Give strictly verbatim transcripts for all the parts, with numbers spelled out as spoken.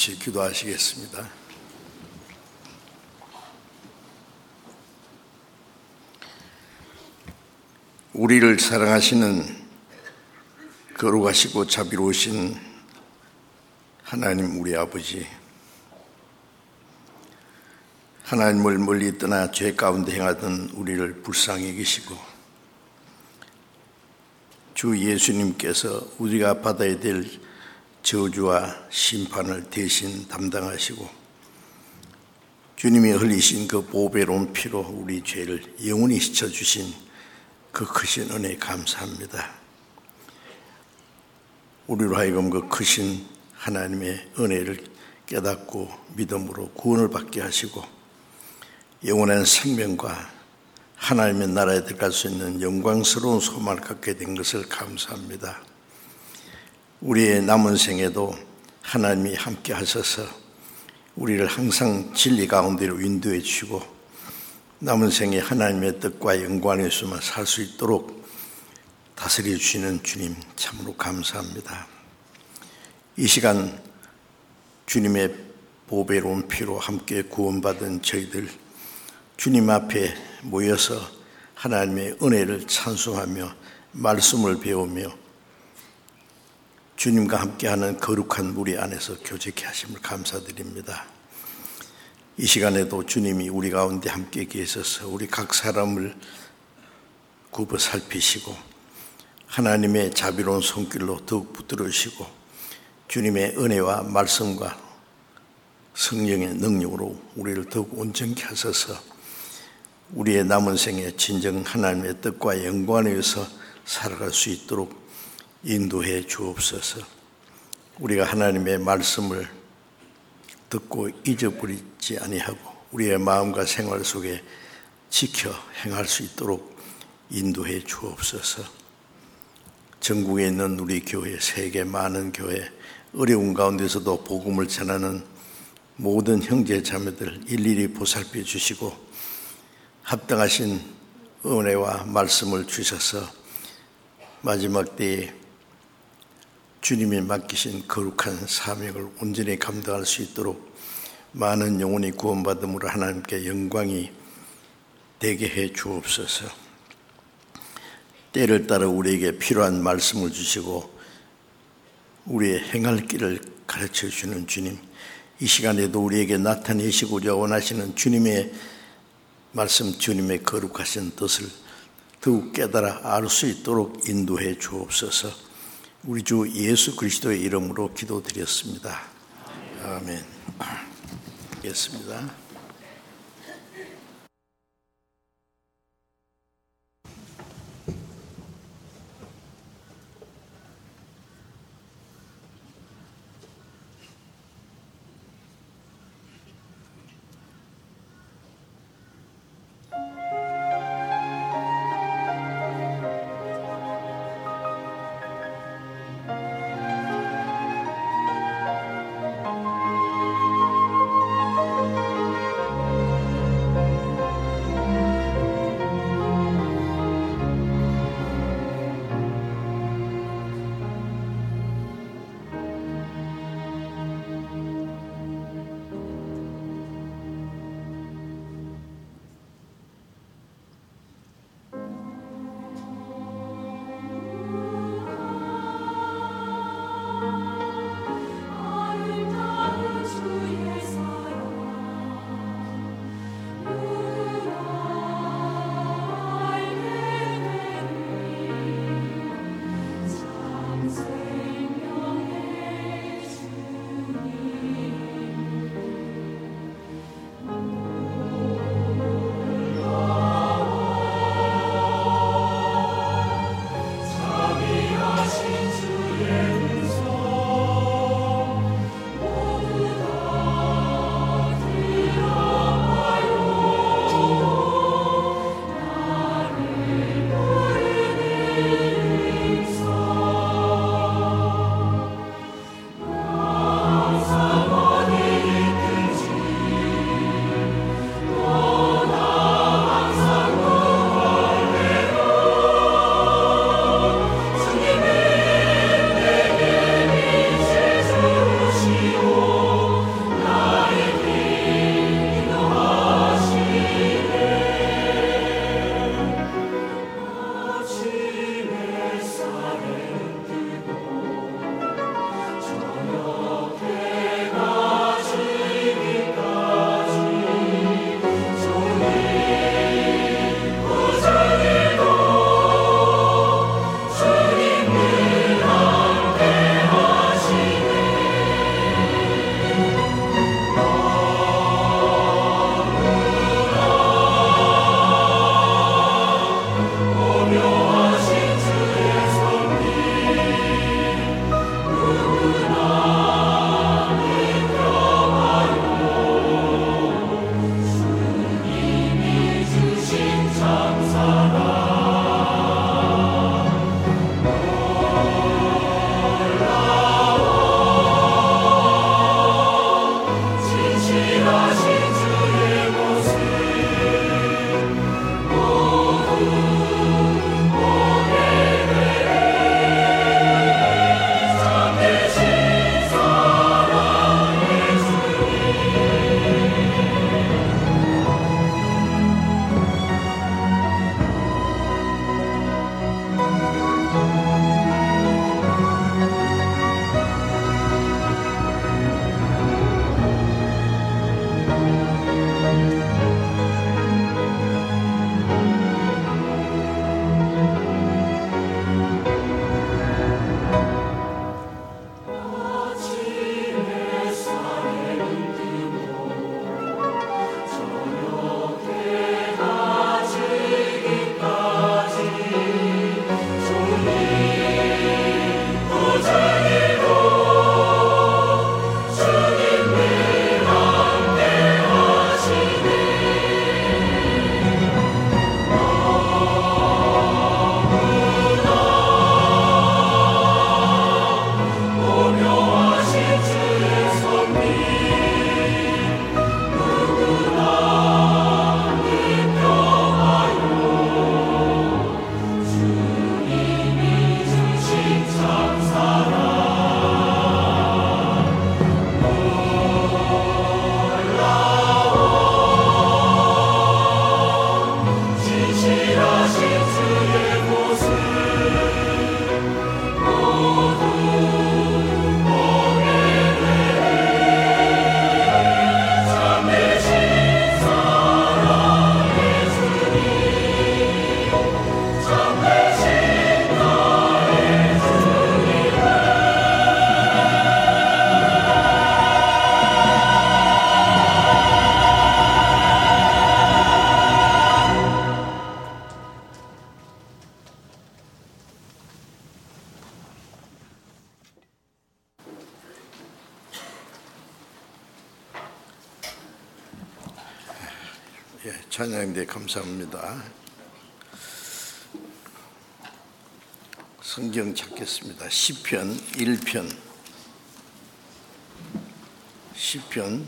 같이 기도하시겠습니다. 우리를 사랑하시는 거룩하시고 자비로우신 하나님 우리 아버지, 하나님을 멀리 떠나 죄 가운데 행하던 우리를 불쌍히 여기시고 주 예수님께서 우리가 받아야 될 저주와 심판을 대신 담당하시고 주님이 흘리신 그 보배로운 피로 우리 죄를 영원히 씻어주신 그 크신 은혜에 감사합니다. 우리로 하여금 그 크신 하나님의 은혜를 깨닫고 믿음으로 구원을 받게 하시고 영원한 생명과 하나님의 나라에 들어갈 수 있는 영광스러운 소망을 갖게 된 것을 감사합니다. 우리의 남은 생에도 하나님이 함께 하셔서 우리를 항상 진리 가운데로 인도해 주시고 남은 생에 하나님의 뜻과 영광에서만 살 수 있도록 다스려 주시는 주님 참으로 감사합니다. 이 시간 주님의 보배로운 피로 함께 구원받은 저희들 주님 앞에 모여서 하나님의 은혜를 찬송하며 말씀을 배우며 주님과 함께하는 거룩한 무리 안에서 교제케 하심을 감사드립니다. 이 시간에도 주님이 우리 가운데 함께 계셔서 우리 각 사람을 굽어 살피시고 하나님의 자비로운 손길로 더욱 붙들으시고 주님의 은혜와 말씀과 성령의 능력으로 우리를 더욱 온전케 하셔서 우리의 남은 생에 진정 하나님의 뜻과 영광에 의해서 살아갈 수 있도록 인도해 주옵소서. 우리가 하나님의 말씀을 듣고 잊어버리지 아니하고 우리의 마음과 생활 속에 지켜 행할 수 있도록 인도해 주옵소서. 전국에 있는 우리 교회, 세계 많은 교회, 어려운 가운데서도 복음을 전하는 모든 형제 자매들 일일이 보살펴 주시고 합당하신 은혜와 말씀을 주셔서 마지막 때에 주님이 맡기신 거룩한 사명을 온전히 감당할 수 있도록 많은 영혼이 구원받음으로 하나님께 영광이 되게 해 주옵소서. 때를 따라 우리에게 필요한 말씀을 주시고 우리의 행할 길을 가르쳐 주시는 주님, 이 시간에도 우리에게 나타내시고자 원하시는 주님의 말씀, 주님의 거룩하신 뜻을 더욱 깨달아 알 수 있도록 인도해 주옵소서. 우리 주 예수 그리스도의 이름으로 기도드렸습니다. 아멘. 하겠습니다. 찬양대 감사합니다. 성경 찾겠습니다. 시편 일 편 시편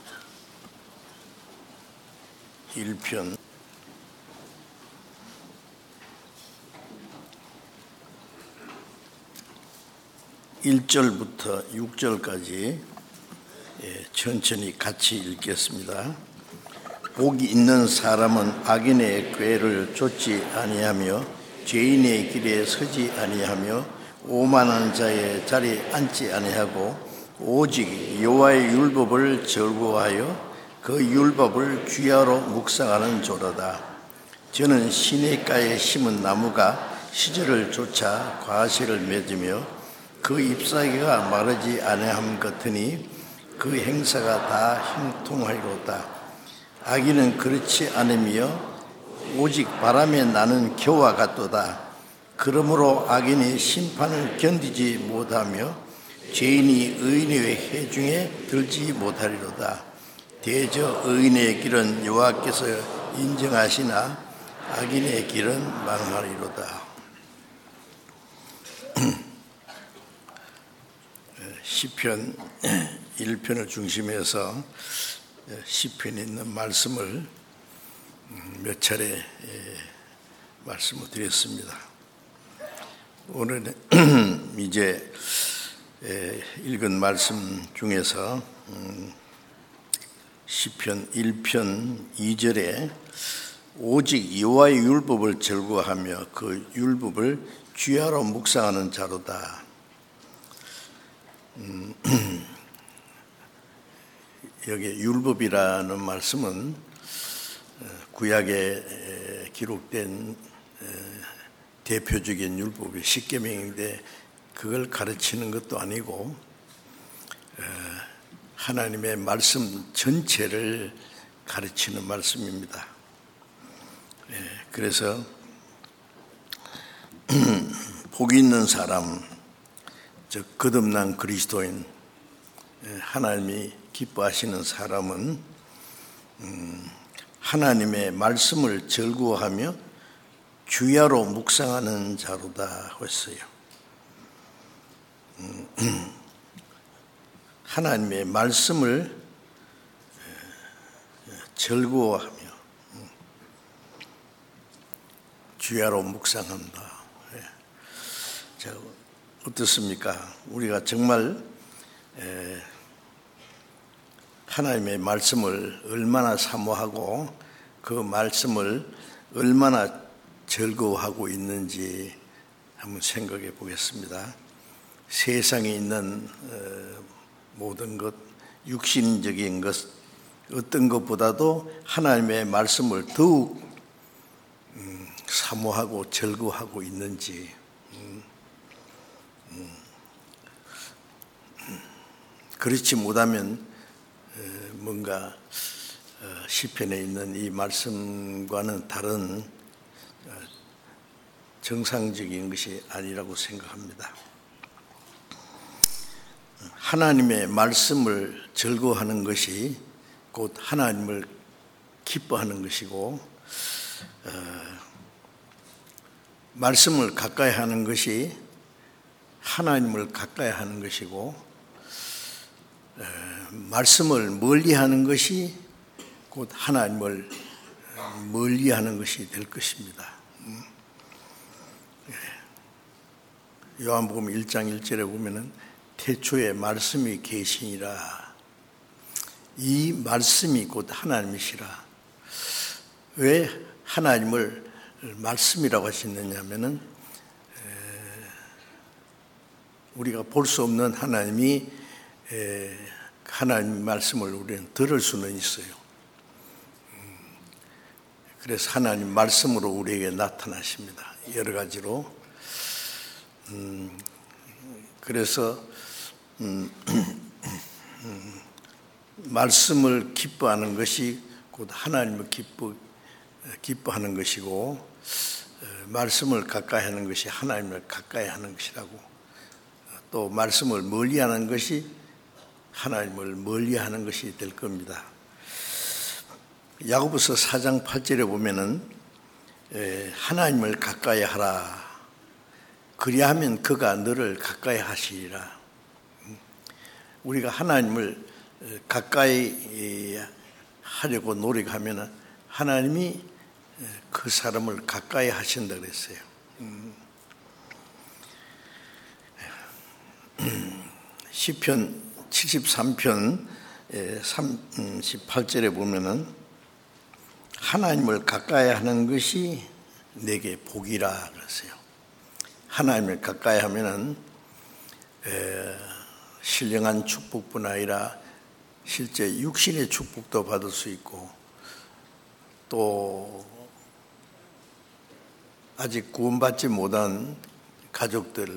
일 편 일 절부터 육 절까지 천천히 같이 읽겠습니다. 복이 있는 사람은 악인의 꾀를 좇지 아니하며 죄인의 길에 서지 아니하며 오만한 자의 자리에 앉지 아니하고 오직 여호와의 율법을 즐거워하여 그 율법을 주야로 묵상하는 조로다. 저는 시냇가에 심은 나무가 시절을 쫓아 과실을 맺으며 그 잎사귀가 마르지 아니함 같으니 그 행사가 다 형통하리로다. 악인은 그렇지 않으며 오직 바람에 나는 겨와 같도다. 그러므로 악인이 심판을 견디지 못하며 죄인이 의인의 회중에 들지 못하리로다. 대저 의인의 길은 여호와께서 인정하시나 악인의 길은 망하리로다. 시편 일 편을 중심해서 시편에 있는 말씀을 몇 차례 말씀을 드렸습니다. 오늘은 이제 읽은 말씀 중에서 시편 일 편 이 절에 오직 여호와의 율법을 즐거워하며 그 율법을 주야로 묵상하는 자로다. 음, 여기 율법이라는 말씀은 구약에 기록된 대표적인 율법이 십계명인데 그걸 가르치는 것도 아니고 하나님의 말씀 전체를 가르치는 말씀입니다. 그래서 복이 있는 사람, 즉 거듭난 그리스도인, 하나님이 기뻐하시는 사람은 하나님의 말씀을 즐거워하며 주야로 묵상하는 자로다 했어요. 하나님의 말씀을 즐거워하며 주야로 묵상한다. 자, 어떻습니까? 우리가 정말 하나님의 말씀을 얼마나 사모하고 그 말씀을 얼마나 즐거워하고 있는지 한번 생각해 보겠습니다. 세상에 있는 모든 것, 육신적인 것, 어떤 것보다도 하나님의 말씀을 더욱 사모하고 즐거워하고 있는지, 그렇지 못하면 뭔가 시편에 있는 이 말씀과는 다른 정상적인 것이 아니라고 생각합니다. 하나님의 말씀을 즐거워하는 것이 곧 하나님을 기뻐하는 것이고, 말씀을 가까이 하는 것이 하나님을 가까이 하는 것이고, 말씀을 멀리하는 것이 곧 하나님을 멀리하는 것이 될 것입니다. 요한복음 일 장 일 절에 보면은 태초에 말씀이 계시니라. 이 말씀이 곧 하나님이시라. 왜 하나님을 말씀이라고 하시느냐면은 우리가 볼 수 없는 하나님이 하나님 말씀을 우리는 들을 수는 있어요. 그래서 하나님 말씀으로 우리에게 나타나십니다. 여러 가지로. 음, 그래서 음, 음, 말씀을 기뻐하는 것이 곧 하나님을 기뻐, 기뻐하는 것이고, 말씀을 가까이 하는 것이 하나님을 가까이 하는 것이라고, 또 말씀을 멀리하는 것이 하나님을 멀리하는 것이 될 겁니다. 야고보서 사 장 팔 절에 보면은 하나님을 가까이 하라. 그리하면 그가 너를 가까이 하시리라. 우리가 하나님을 가까이 하려고 노력하면 하나님이 그 사람을 가까이 하신다 그랬어요. 시편 칠십삼 편 삼십팔 절에 보면은 하나님을 가까이 하는 것이 내게 복이라 그랬어요. 하나님을 가까이 하면은 신령한 축복뿐 아니라 실제 육신의 축복도 받을 수 있고, 또 아직 구원받지 못한 가족들이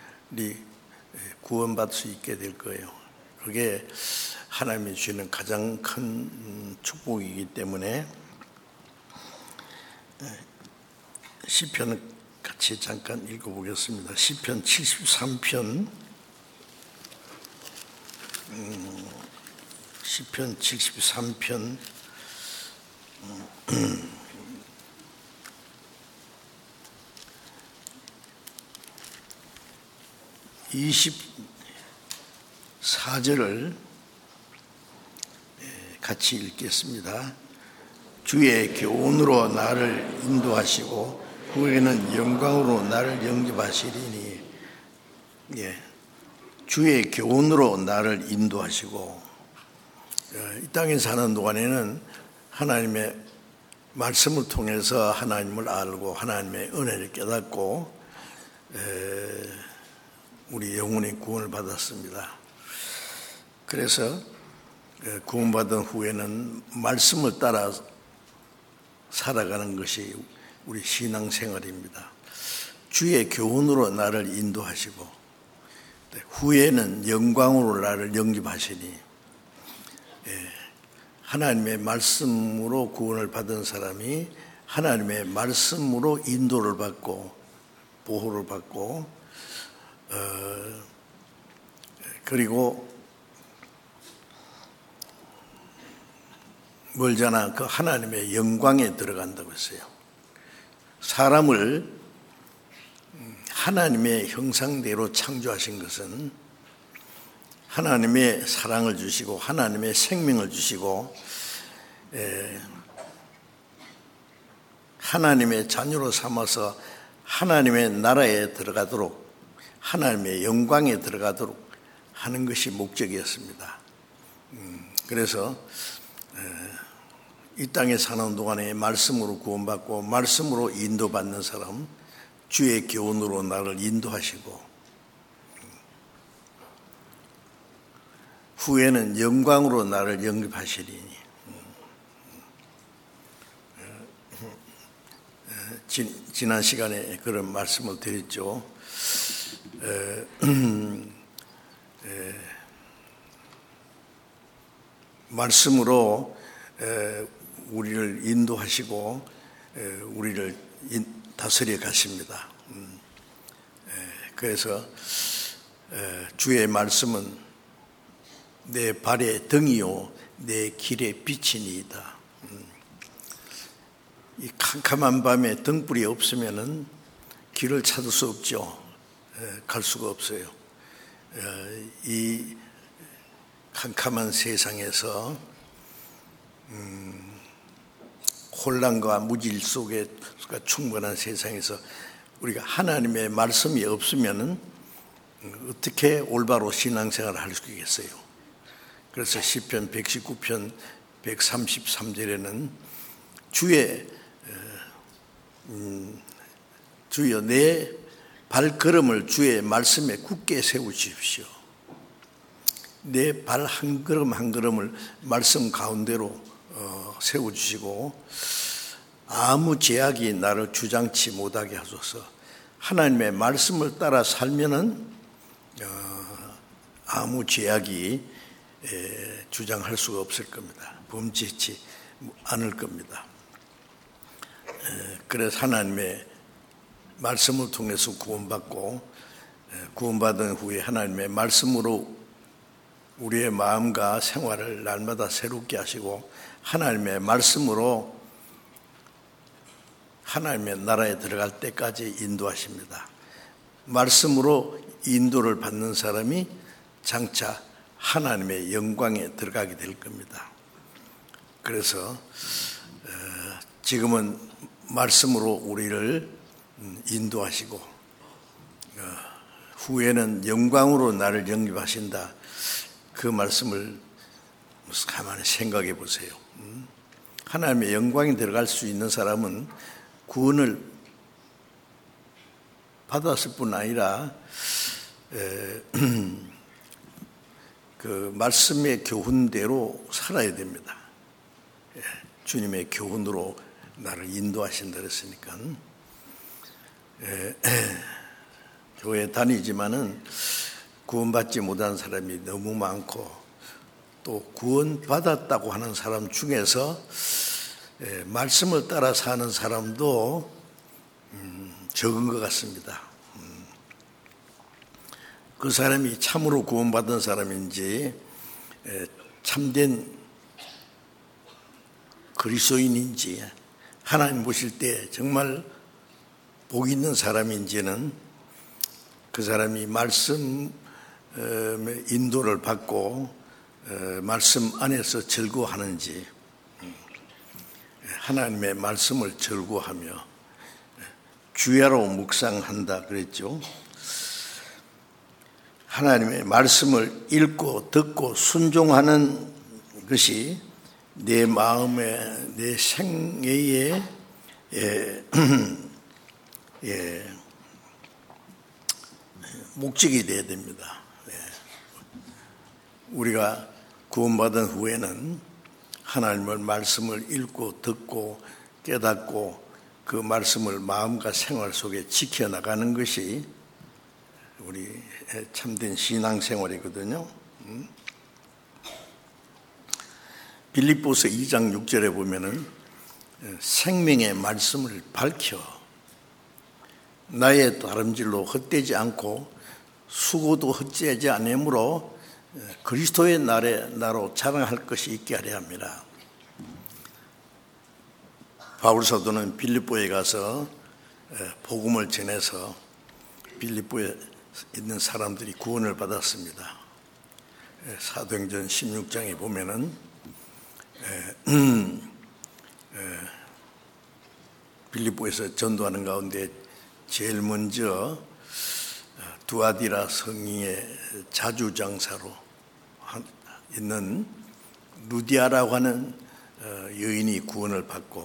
구원받을 수 있게 될 거예요. 그게 하나님이 주시는 가장 큰 축복이기 때문에 시편을 같이 잠깐 읽어보겠습니다. 시편 칠십삼 편 음, 시편 칠십삼 편 음, 이십사 절을 같이 읽겠습니다. 주의 교훈으로 나를 인도하시고 후에는 영광으로 나를 영접하시리니. 예, 주의 교훈으로 나를 인도하시고, 이 땅에 사는 동안에는 하나님의 말씀을 통해서 하나님을 알고 하나님의 은혜를 깨닫고 우리 영혼의 구원을 받았습니다. 그래서 구원받은 후에는 말씀을 따라 살아가는 것이 우리 신앙생활입니다. 주의 교훈으로 나를 인도하시고 후에는 영광으로 나를 영접하시니. 하나님의 말씀으로 구원을 받은 사람이 하나님의 말씀으로 인도를 받고 보호를 받고 어, 그리고 멀잖아 그 하나님의 영광에 들어간다고 했어요. 사람을 하나님의 형상대로 창조하신 것은 하나님의 사랑을 주시고 하나님의 생명을 주시고 에, 하나님의 자녀로 삼아서 하나님의 나라에 들어가도록 하나님의 영광에 들어가도록 하는 것이 목적이었습니다. 음, 그래서 에, 이 땅에 사는 동안에 말씀으로 구원받고 말씀으로 인도받는 사람, 주의 교훈으로 나를 인도하시고 후에는 영광으로 나를 영접하시리니. 지난 시간에 그런 말씀을 드렸죠. 에, 에, 말씀으로 에, 우리를 인도하시고 에, 우리를 인, 다스려 가십니다. 음, 에, 그래서 에, 주의 말씀은 내 발의 등이요 내 길의 빛이니이다. 음, 이 캄캄한 밤에 등불이 없으면은 길을 찾을 수 없죠. 에, 갈 수가 없어요. 에, 이 캄캄한 세상에서 음, 혼란과 무질 속에 충분한 세상에서 우리가 하나님의 말씀이 없으면은 어떻게 올바로 신앙생활을 할 수 있겠어요? 그래서 시편 백십구 편 백삼십삼 절에는 주의 음, 주여 내 발걸음을 주의 말씀에 굳게 세우십시오. 내 발 한 걸음 한 걸음을 말씀 가운데로 어, 세워주시고 아무 제약이 나를 주장치 못하게 하소서. 하나님의 말씀을 따라 살면은 어, 아무 제약이 에, 주장할 수가 없을 겁니다. 범죄치 않을 겁니다. 에, 그래서 하나님의 말씀을 통해서 구원받고 에, 구원받은 후에 하나님의 말씀으로 우리의 마음과 생활을 날마다 새롭게 하시고 하나님의 말씀으로 하나님의 나라에 들어갈 때까지 인도하십니다. 말씀으로 인도를 받는 사람이 장차 하나님의 영광에 들어가게 될 겁니다. 그래서 지금은 말씀으로 우리를 인도하시고 후에는 영광으로 나를 영입하신다. 그 말씀을 가만히 생각해 보세요. 하나님의 영광에 들어갈 수 있는 사람은 구원을 받았을 뿐 아니라 에, 그 말씀의 교훈대로 살아야 됩니다. 예, 주님의 교훈으로 나를 인도하신다 그랬으니까 에, 에, 교회 다니지만은 구원받지 못한 사람이 너무 많고 또 구원받았다고 하는 사람 중에서 에, 말씀을 따라 사는 사람도 음, 적은 것 같습니다. 음, 그 사람이 참으로 구원받은 사람인지 에, 참된 그리스도인인지 하나님 보실 때 정말 복 있는 사람인지는 그 사람이 말씀 인도를 받고 말씀 안에서 즐거워하는지 하나님의 말씀을 즐거워하며 주야로 묵상한다 그랬죠. 하나님의 말씀을 읽고 듣고 순종하는 것이 내 마음에 내 생애에 예, 예, 목적이 되어야 됩니다. 예. 우리가 구원받은 후에는 하나님의 말씀을 읽고 듣고 깨닫고 그 말씀을 마음과 생활 속에 지켜나가는 것이 우리 참된 신앙생활이거든요. 빌립보서 이 장 육 절에 보면은 생명의 말씀을 밝혀 나의 다름질로 헛되지 않고 수고도 헛되지 않으므로 그리스도의 날에 나로 자랑할 것이 있게 하려 합니다. 바울 사도는 빌립보에 가서 복음을 전해서 빌립보에 있는 사람들이 구원을 받았습니다. 사도행전 십육 장에 보면은 빌립보에서 전도하는 가운데 제일 먼저 두아디라 성의 자주장사로 있는 루디아라고 하는 여인이 구원을 받고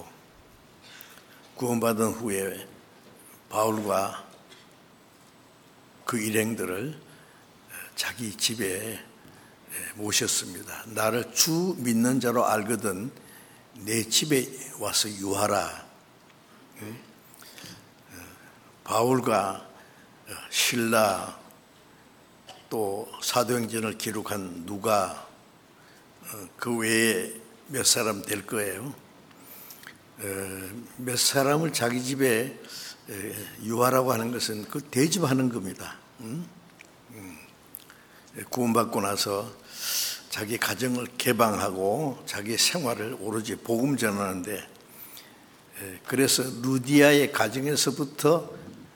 구원받은 후에 바울과 그 일행들을 자기 집에 모셨습니다. 나를 주 믿는 자로 알거든 내 집에 와서 유하라. 바울과 실라 또 사도행전을 기록한 누가 그 외에 몇 사람 될 거예요. 몇 사람을 자기 집에 유하라고 하는 것은 그 대접하는 겁니다. 구원받고 나서 자기 가정을 개방하고 자기 생활을 오로지 복음 전하는데 그래서 루디아의 가정에서부터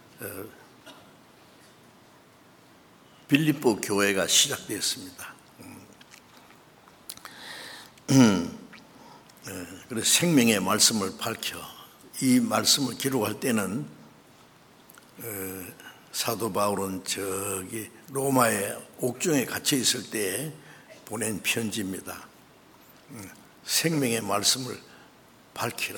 빌립보 교회가 시작되었습니다. 그래서 생명의 말씀을 밝혀 이 말씀을 기록할 때는 사도 바울은 저기 로마의 옥중에 갇혀 있을 때 보낸 편지입니다. 생명의 말씀을 밝히라.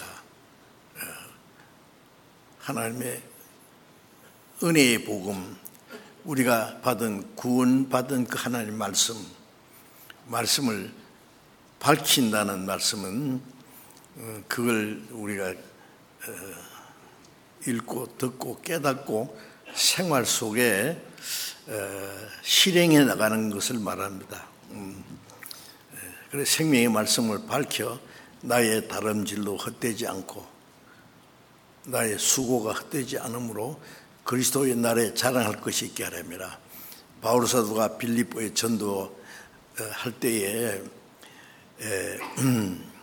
하나님의 은혜의 복음, 우리가 받은 구원받은 그 하나님의 말씀, 말씀을 밝힌다는 말씀은 그걸 우리가 읽고 듣고 깨닫고 생활 속에 실행해 나가는 것을 말합니다. 그래서 생명의 말씀을 밝혀 나의 다름질로 헛되지 않고 나의 수고가 헛되지 않으므로 그리스도의 날에 자랑할 것이 있게 하렵니다. 바울 사도가 빌립보에 전도 할 때에 음,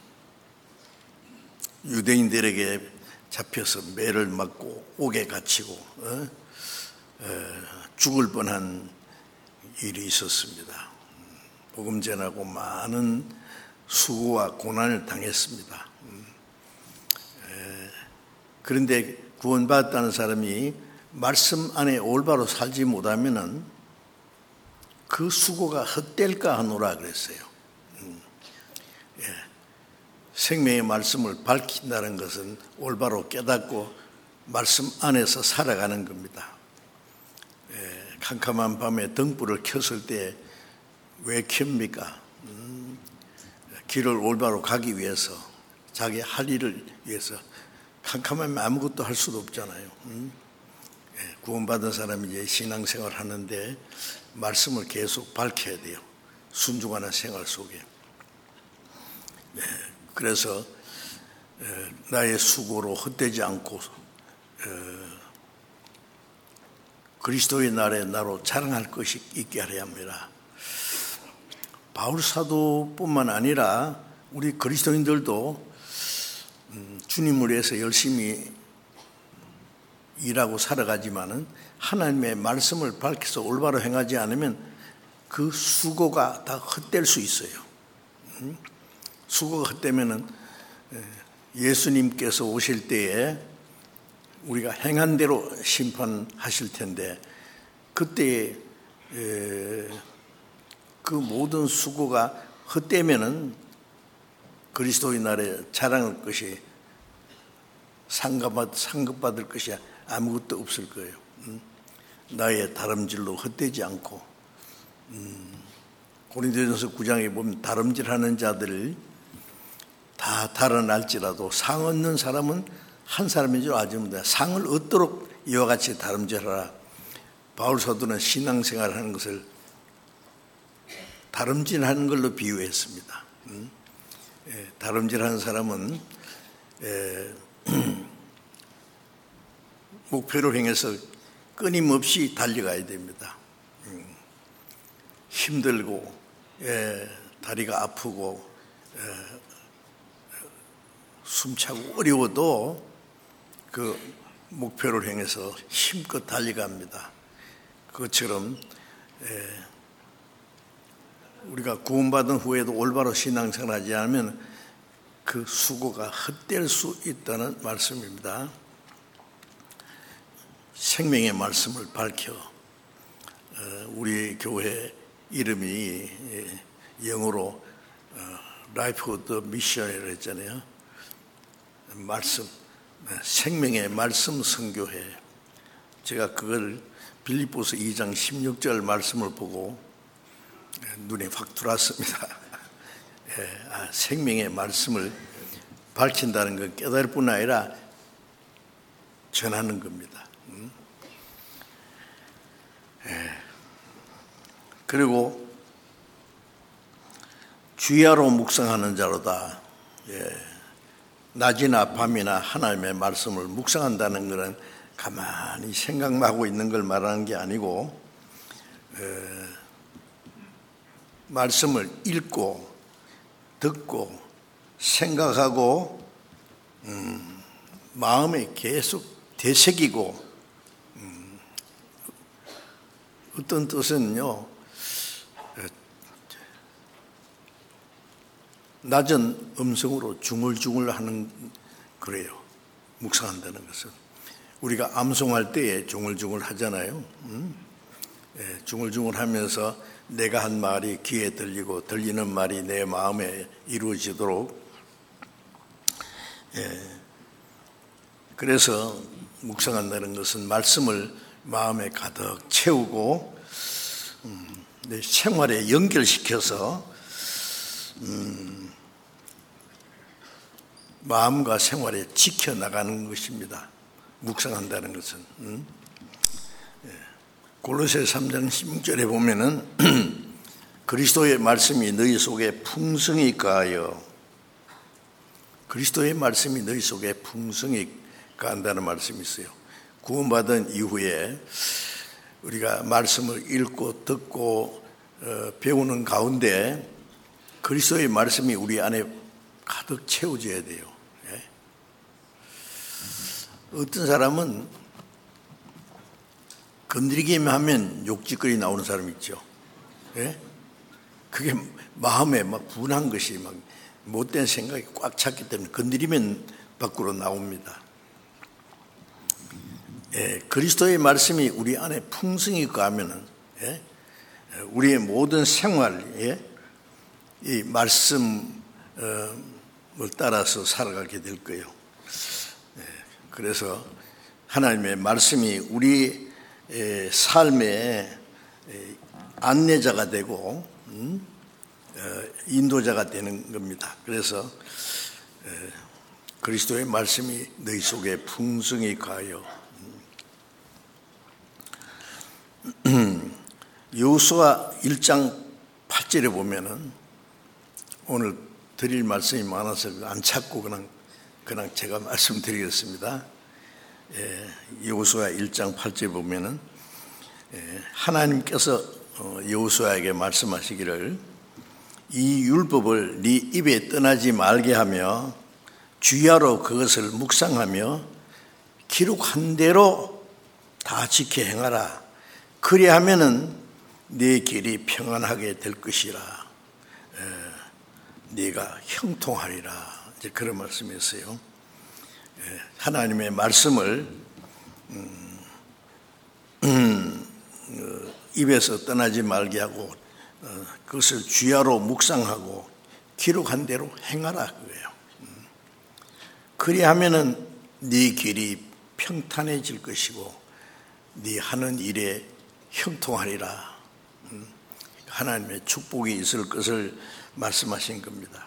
유대인들에게 잡혀서 매를 맞고 옥에 갇히고 어? 어, 죽을 뻔한 일이 있었습니다. 복음 전하고 많은 수고와 고난을 당했습니다. 에, 그런데 구원받았다는 사람이 말씀 안에 올바로 살지 못하면은 그 수고가 헛될까 하노라 그랬어요. 음, 예. 생명의 말씀을 밝힌다는 것은 올바로 깨닫고 말씀 안에서 살아가는 겁니다. 예. 캄캄한 밤에 등불을 켰을 때 왜 켭니까? 음, 길을 올바로 가기 위해서, 자기 할 일을 위해서. 캄캄하면 아무것도 할 수도 없잖아요. 음? 예. 구원받은 사람이 이제 신앙생활 하는데 말씀을 계속 밝혀야 돼요. 순종하는 생활 속에. 네, 그래서 나의 수고로 헛되지 않고 그리스도의 날에 나로 자랑할 것이 있게 하려 합니다. 바울 사도뿐만 아니라 우리 그리스도인들도 주님을 위해서 열심히 일하고 살아가지만은 하나님의 말씀을 밝혀서 올바로 행하지 않으면 그 수고가 다 헛될 수 있어요. 수고가 헛되면은 예수님께서 오실 때에 우리가 행한 대로 심판하실 텐데 그때 그 모든 수고가 헛되면은 그리스도의 날에 자랑할 것이 상급받, 상급받을 것이 아무것도 없을 거예요. 나의 다름질로 헛되지 않고 음, 고린도전서 구 장에 보면 다름질하는 자들을 다 달아날지라도 상 얻는 사람은 한 사람인 줄 아십니다. 상을 얻도록 이와 같이 다름질하라. 바울 사도는 신앙생활을 하는 것을 다름질하는 걸로 비유했습니다. 음? 예, 다름질하는 사람은 예, 목표를 향해서 끊임없이 달려가야 됩니다. 음, 힘들고 예, 다리가 아프고 예, 숨차고 어려워도 그 목표를 향해서 힘껏 달려갑니다. 그것처럼 예, 우리가 구원받은 후에도 올바로 신앙생활하지 않으면 그 수고가 헛될 수 있다는 말씀입니다. 생명의 말씀을 밝혀 우리 교회 이름이 영어로 Life of the Mission이라고 했잖아요. 말씀, 생명의 말씀 선교회. 제가 그걸 빌립보서 이 장 십육 절 말씀을 보고 눈에 확 들어왔습니다. 예, 아, 생명의 말씀을 밝힌다는 건 깨달을 뿐 아니라 전하는 겁니다. 음? 예. 그리고 주야로 묵상하는 자로다. 예. 낮이나 밤이나 하나님의 말씀을 묵상한다는 것은 가만히 생각만 하고 있는 걸 말하는 게 아니고 예. 말씀을 읽고 듣고 생각하고 음, 마음에 계속 되새기고 음, 어떤 뜻은요 낮은 음성으로 중얼중얼 하는 그래요. 묵상한다는 것은 우리가 암송할 때에 중얼중얼 하잖아요. 음? 예, 중얼중얼 하면서 내가 한 말이 귀에 들리고 들리는 말이 내 마음에 이루어지도록 예, 그래서 묵상한다는 것은 말씀을 마음에 가득 채우고 음, 내 생활에 연결시켜서 음, 마음과 생활에 지켜나가는 것입니다. 묵상한다는 것은 음? 예. 골로새 삼 장 십육 절에 보면은 그리스도의 말씀이 너희 속에 풍성히 가하여 그리스도의 말씀이 너희 속에 풍성히 가한다는 말씀이 있어요. 구원받은 이후에 우리가 말씀을 읽고 듣고 배우는 가운데 그리스도의 말씀이 우리 안에 가득 채워져야 돼요. 어떤 사람은 건드리기만 하면 욕짓거리 나오는 사람 있죠. 그게 마음에 막 분한 것이 막 못된 생각이 꽉 찼기 때문에 건드리면 밖으로 나옵니다. 예, 그리스도의 말씀이 우리 안에 풍성히 거하면은 예, 우리의 모든 생활에 이 말씀을 따라서 살아가게 될 거예요. 예, 그래서 하나님의 말씀이 우리 삶의 안내자가 되고 음, 인도자가 되는 겁니다. 그래서 그리스도의 말씀이 너희 속에 풍성히 가요. 여호수아 일 장 팔 절에 보면은 오늘 드릴 말씀이 많아서 안 찾고 그냥 그냥 제가 말씀드리겠습니다. 여호수아 일 장 팔 절에 보면은 하나님께서 여호수아에게 말씀하시기를 이 율법을 네 입에 떠나지 말게 하며 주야로 그것을 묵상하며 기록한 대로 다 지켜 행하라. 그리하면은 네 길이 평안하게 될 것이라. 에, 네가 형통하리라. 이제 그런 말씀이었어요. 에, 하나님의 말씀을 음, 음, 어, 입에서 떠나지 말게 하고 어, 그것을 주야로 묵상하고 기록한 대로 행하라 그거예요. 음. 그리하면은 네 길이 평탄해질 것이고 네 하는 일에 형통하리라. 음. 하나님의 축복이 있을 것을 말씀하신 겁니다.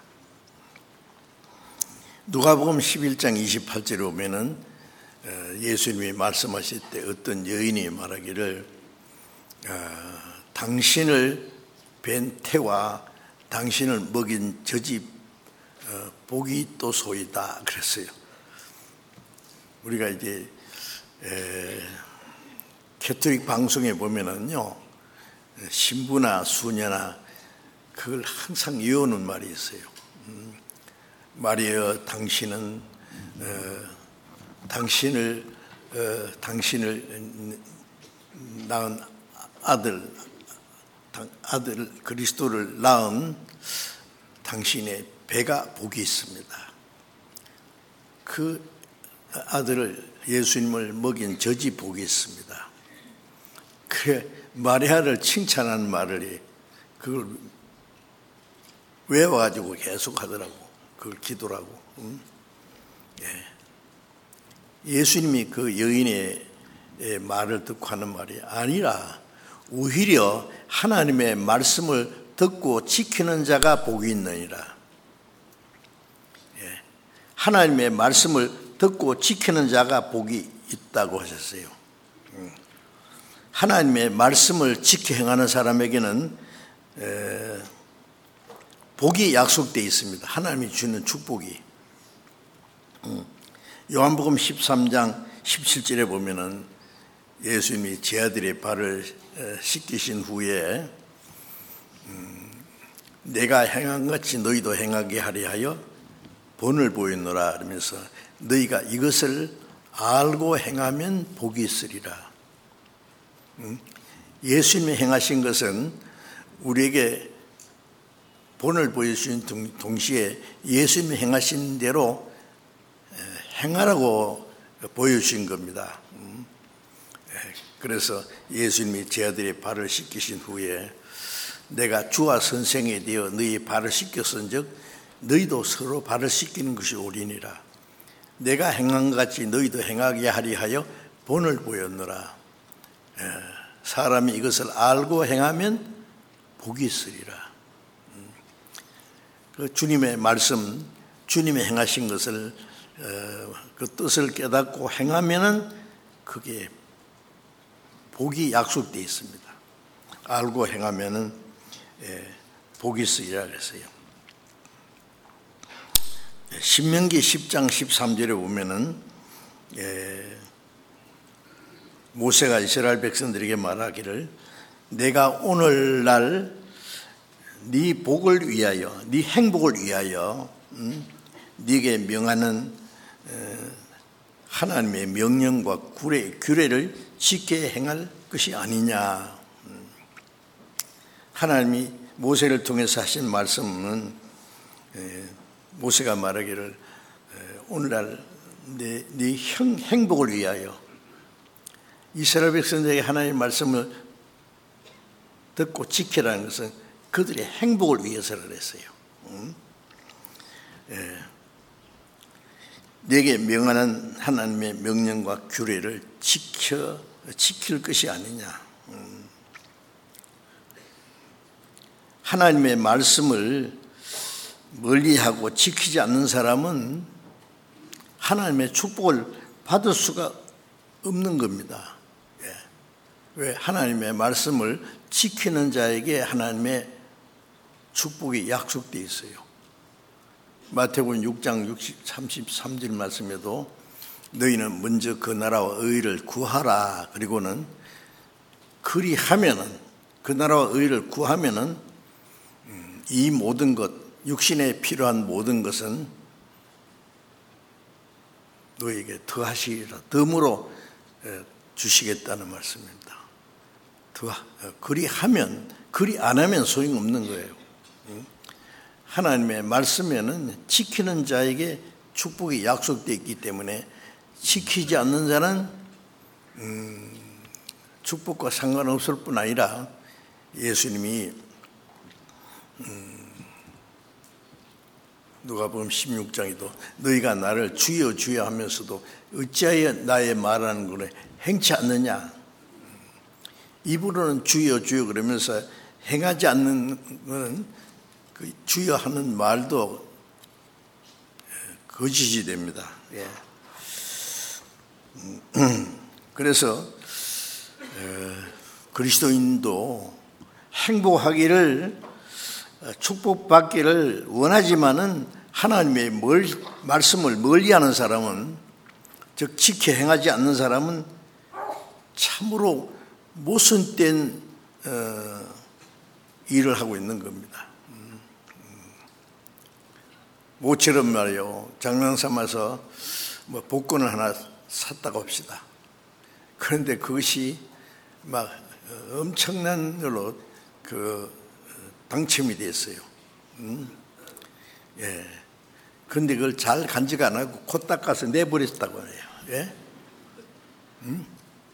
누가복음 십일 장 이십팔 절에 보면은 예수님이 말씀하실 때 어떤 여인이 말하기를 어, 당신을 뵌 태와 당신을 먹인 저 집 어, 복이 또 소이다 그랬어요. 우리가 이제 에, 캐톨릭 방송에 보면은요 신부나 수녀나 그걸 항상 이어오는 말이 있어요. 음, 마리아 당신은 어, 당신을 어, 당신을 낳은 아들 아들 그리스도를 낳은 당신의 배가 복이 있습니다. 그 아들을 예수님을 먹인 저 집 복이 있습니다. 그래 마리아를 칭찬하는 말을 그걸 외워가지고 계속 하더라고. 그걸 기도라고. 응? 예. 예수님이 그 여인의 말을 듣고 하는 말이 아니라 오히려 하나님의 말씀을 듣고 지키는 자가 복이 있느니라. 예. 하나님의 말씀을 듣고 지키는 자가 복이 있다고 하셨어요. 하나님의 말씀을 지켜 행하는 사람에게는 에, 복이 약속되어 있습니다. 하나님이 주는 축복이. 요한복음 십삼 장 십칠 절에 보면은 예수님이 제 아들의 발을 씻기신 후에 음, 내가 행한 같이 너희도 행하게 하려 하여 본을 보이노라 하면서 너희가 이것을 알고 행하면 복이 있으리라. 음, 예수님이 행하신 것은 우리에게 본을 보여주신 동시에 예수님이 행하신 대로 행하라고 보여주신 겁니다. 그래서 예수님이 제 아들의 발을 씻기신 후에 내가 주와 선생이 되어 너희 발을 씻겼은즉 너희도 서로 발을 씻기는 것이 옳으니라. 내가 행한 것 같이 너희도 행하게 하리 하여 본을 보였노라. 사람이 이것을 알고 행하면 복이 있으리라. 그 주님의 말씀, 주님의 행하신 것을 그 뜻을 깨닫고 행하면은 그게 복이 약속되어 있습니다. 알고 행하면은 복이 있으리라 그랬어요. 신명기 십 장 십삼 절에 보면은 모세가 이스라엘 백성들에게 말하기를 내가 오늘날 네 복을 위하여, 네 행복을 위하여 음, 네게 명하는 하나님의 명령과 규례, 규례를 지켜 행할 것이 아니냐. 하나님이 모세를 통해서 하신 말씀은 모세가 말하기를 오늘날 네, 네 행복을 위하여, 이스라엘 백성들에게 하나님의 말씀을 듣고 지키라는 것은 그들의 행복을 위해서라 그랬어요. 음? 예. 내게 명하는 하나님의 명령과 규례를 지켜 지킬 것이 아니냐. 음. 하나님의 말씀을 멀리하고 지키지 않는 사람은 하나님의 축복을 받을 수가 없는 겁니다. 예. 왜? 하나님의 말씀을 지키는 자에게 하나님의 축복이 약속되어 있어요. 마태복음 육 장 삼십삼 절 말씀에도 너희는 먼저 그 나라와 의를 구하라. 그리고는 그리하면은, 그 나라와 의를 구하면은 이 모든 것, 육신에 필요한 모든 것은 너희에게 더하시리라. 덤으로 주시겠다는 말씀입니다. 더, 그리하면, 그리 안 하면 소용없는 거예요. 하나님의 말씀에는 지키는 자에게 축복이 약속되어 있기 때문에 지키지 않는 자는 음, 축복과 상관없을 뿐 아니라 예수님이 음, 누가복음 십육 장에도 너희가 나를 주여 주여 하면서도 어찌하여 나의 말하는 것을 행치 않느냐. 입으로는 주여 주여 그러면서 행하지 않는 것은 그 주여 하는 말도 거짓이 됩니다. 예. 그래서 그리스도인도 행복하기를, 축복받기를 원하지만은 하나님의 멀, 말씀을 멀리하는 사람은, 즉 지켜 행하지 않는 사람은 참으로 모순된 어, 일을 하고 있는 겁니다. 모처럼 말이요, 장난 삼아서 뭐 복권을 하나 샀다고 합시다. 그런데 그것이 막 엄청난 걸로 그 당첨이 됐어요. 음? 예. 그런데 그걸 잘 간직 안 하고 코 닦아서 내버렸다고 해요. 예? 음?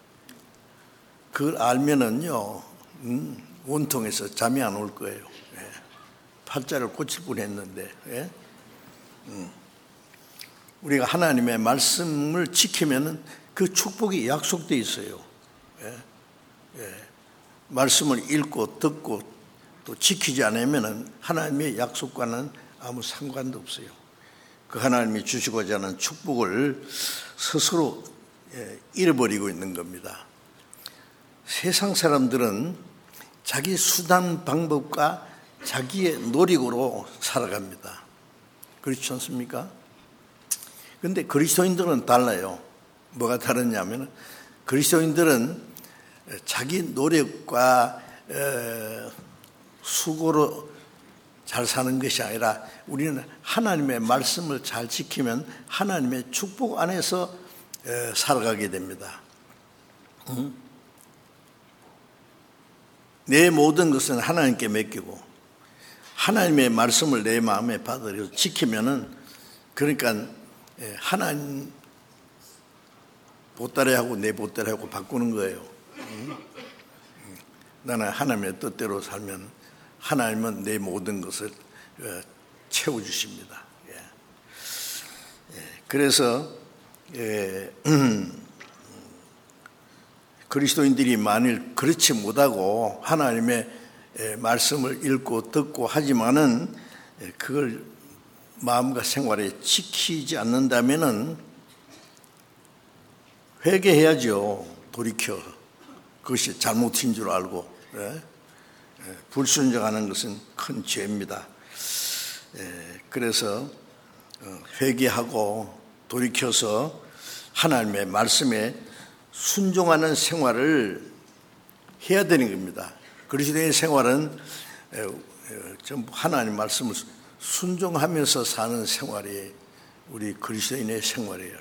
그걸 알면은요, 음, 원통해서 잠이 안 올 거예요. 예. 팔자를 고칠 뻔했는데. 예? 음. 우리가 하나님의 말씀을 지키면은 그 축복이 약속되어 있어요. 예? 예. 말씀을 읽고 듣고 또 지키지 않으면은 하나님의 약속과는 아무 상관도 없어요. 그 하나님이 주시고자 하는 축복을 스스로 잃어버리고 있는 겁니다. 세상 사람들은 자기 수단 방법과 자기의 노력으로 살아갑니다. 그렇지 않습니까? 그런데 그리스도인들은 달라요. 뭐가 다르냐면 그리스도인들은 자기 노력과 수고로 잘 사는 것이 아니라 우리는 하나님의 말씀을 잘 지키면 하나님의 축복 안에서 살아가게 됩니다. 내 모든 것은 하나님께 맡기고 하나님의 말씀을 내 마음에 받아들여 지키면은, 그러니까 하나님 보따리하고 내 보따리하고 바꾸는 거예요. 나는 하나님의 뜻대로 살면 하나님은 내 모든 것을 채워주십니다. 그래서 그리스도인들이 만일 그렇지 못하고 하나님의 말씀을 읽고 듣고 하지만은 그걸 마음과 생활에 지키지 않는다면은 회개해야죠. 돌이켜. 그것이 잘못인 줄 알고. 불순종하는 것은 큰 죄입니다. 그래서 회개하고 돌이켜서 하나님의 말씀에 순종하는 생활을 해야 되는 겁니다. 그리스도의 생활은 전부 하나님 말씀을 순종하면서 사는 생활이 우리 그리스도인의 생활이에요.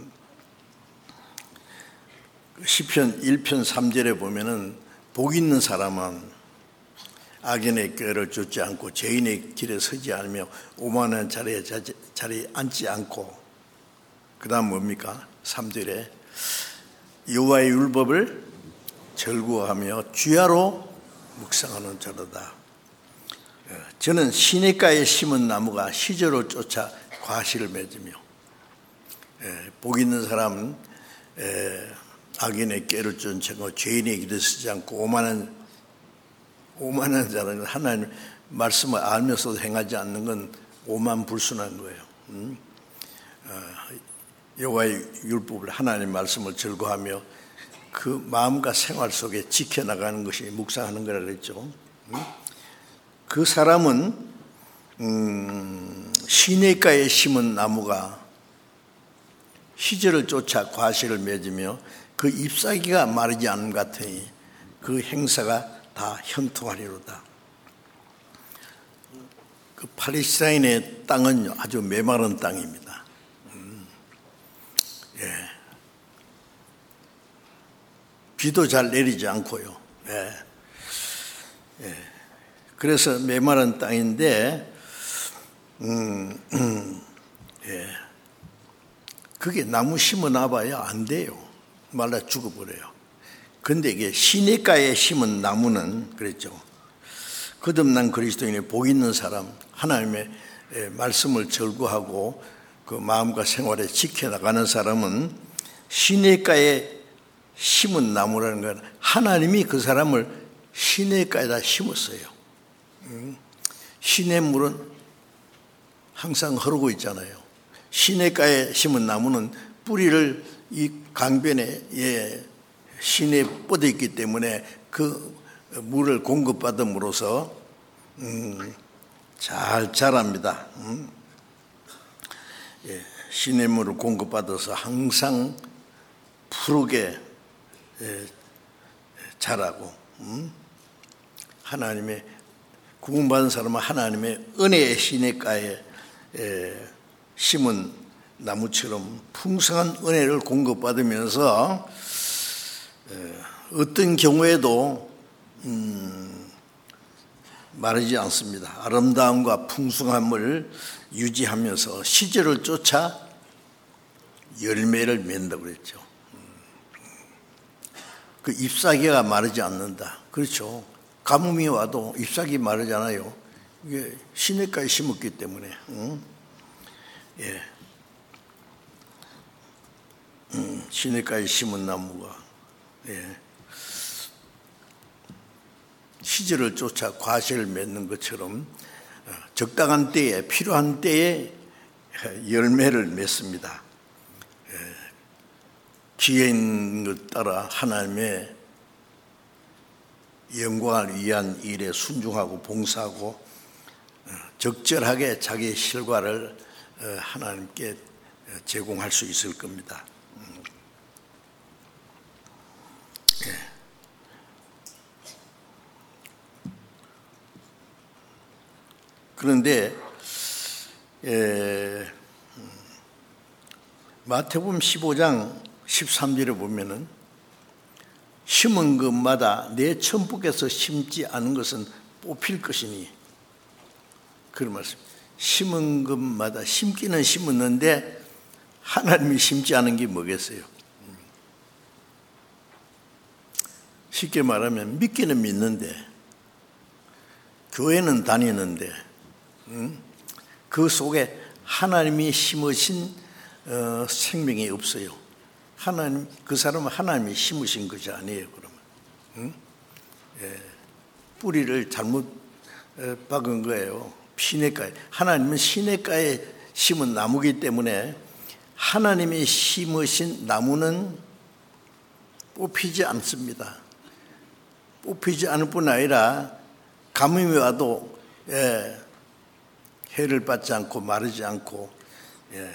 시편 일 편 삼 절에 보면은 복 있는 사람은 악인의 꾀를 쫓지 않고 죄인의 길에 서지 않으며 오만한 자리에 자리에 앉지 않고, 그 다음 뭡니까? 삼 절에 여호와의 율법을 즐거워하며 주야로 묵상하는 자로다. 저는 시냇가에 심은 나무가 시절을 쫓아 과실을 맺으며, 복 있는 사람은 악인의 꾀를 쫓지 않고 죄인의 길에 서지 않고 오만한 오만한 자는 하나님 말씀을 알면서도 행하지 않는 건 오만불순한 거예요. 음? 어, 여호와의 율법을, 하나님 말씀을 즐거워하며 그 마음과 생활 속에 지켜나가는 것이 묵상하는 거라 그랬죠. 음? 그 사람은 음, 시냇가에 심은 나무가 시절을 쫓아 과실을 맺으며 그 잎사귀가 마르지 않음 같으니 그 행사가 다 형통하리로다. 그 팔레스타인의 땅은 아주 메마른 땅입니다. 음, 예. 비도 잘 내리지 않고요. 예. 예. 그래서 메마른 땅인데, 음, 음, 예. 그게 나무 심어 놔봐야 안 돼요. 말라 죽어버려요. 근데 이게 시냇가에 심은 나무는 그랬죠. 거듭난 그리스도인의 복 있는 사람, 하나님의 말씀을 절구하고 그 마음과 생활에 지켜나가는 사람은 시냇가에 심은 나무라는 건 하나님이 그 사람을 시냇가에다 심었어요. 시냇물은 항상 흐르고 있잖아요. 시냇가에 심은 나무는 뿌리를 이 강변에 예, 시내에 뻗어 있기 때문에 그 물을 공급받음으로써 음, 잘 자랍니다. 음. 예, 시냇물을 공급받아서 항상 푸르게 예, 자라고, 음. 하나님의 구원받은 사람은 하나님의 은혜의 시냇가에 예, 심은 나무처럼 풍성한 은혜를 공급받으면서 어떤 경우에도 음, 마르지 않습니다. 아름다움과 풍성함을 유지하면서 시절을 쫓아 열매를 맺는다고 그랬죠. 그 잎사귀가 마르지 않는다. 그렇죠. 가뭄이 와도 잎사귀 마르잖아요. 이게 시냇가에 심었기 때문에. 응? 예. 음, 시냇가에 심은 나무가 예. 시절을 쫓아 과실을 맺는 것처럼 적당한 때에, 필요한 때에 열매를 맺습니다. 기회 있는 것 따라 하나님의 영광을 위한 일에 순종하고 봉사하고 적절하게 자기의 실과를 하나님께 제공할 수 있을 겁니다. 그런데 에, 마태복음 십오 장 십삼 절에 보면은 심은 것마다 내 천부께서 심지 않은 것은 뽑힐 것이니, 그런 말씀. 심은 것마다 심기는 심었는데 하나님이 심지 않은 게 뭐겠어요? 쉽게 말하면 믿기는 믿는데 교회는 다니는데 그 속에 하나님이 심으신 어, 생명이 없어요. 하나님, 그 사람은 하나님이 심으신 것이 아니에요. 그러면 응? 예, 뿌리를 잘못 어, 박은 거예요. 시냇가에. 하나님은 시냇가에 심은 나무기 때문에 하나님이 심으신 나무는 뽑히지 않습니다. 뽑히지 않을 뿐 아니라 가뭄이 와도 예, 해를 받지 않고 마르지 않고 예,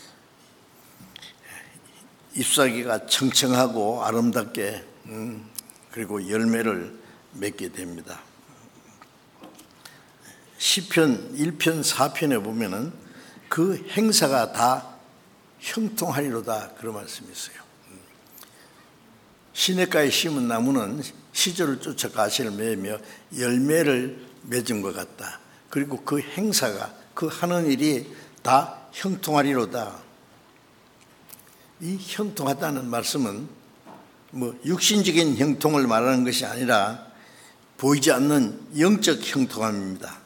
잎사귀가 청청하고 아름답게 음, 그리고 열매를 맺게 됩니다. 시편 일 편 사 편에 보면은 그 행사가 다 형통하리로다 그런 말씀이 있어요. 시냇가에 심은 나무는 시절을 쫓아 가시를 맺으며 열매를 맺은 것 같다. 그리고 그 행사가 그 하는 일이 다 형통하리로다. 이 형통하다는 말씀은 뭐 육신적인 형통을 말하는 것이 아니라 보이지 않는 영적 형통함입니다.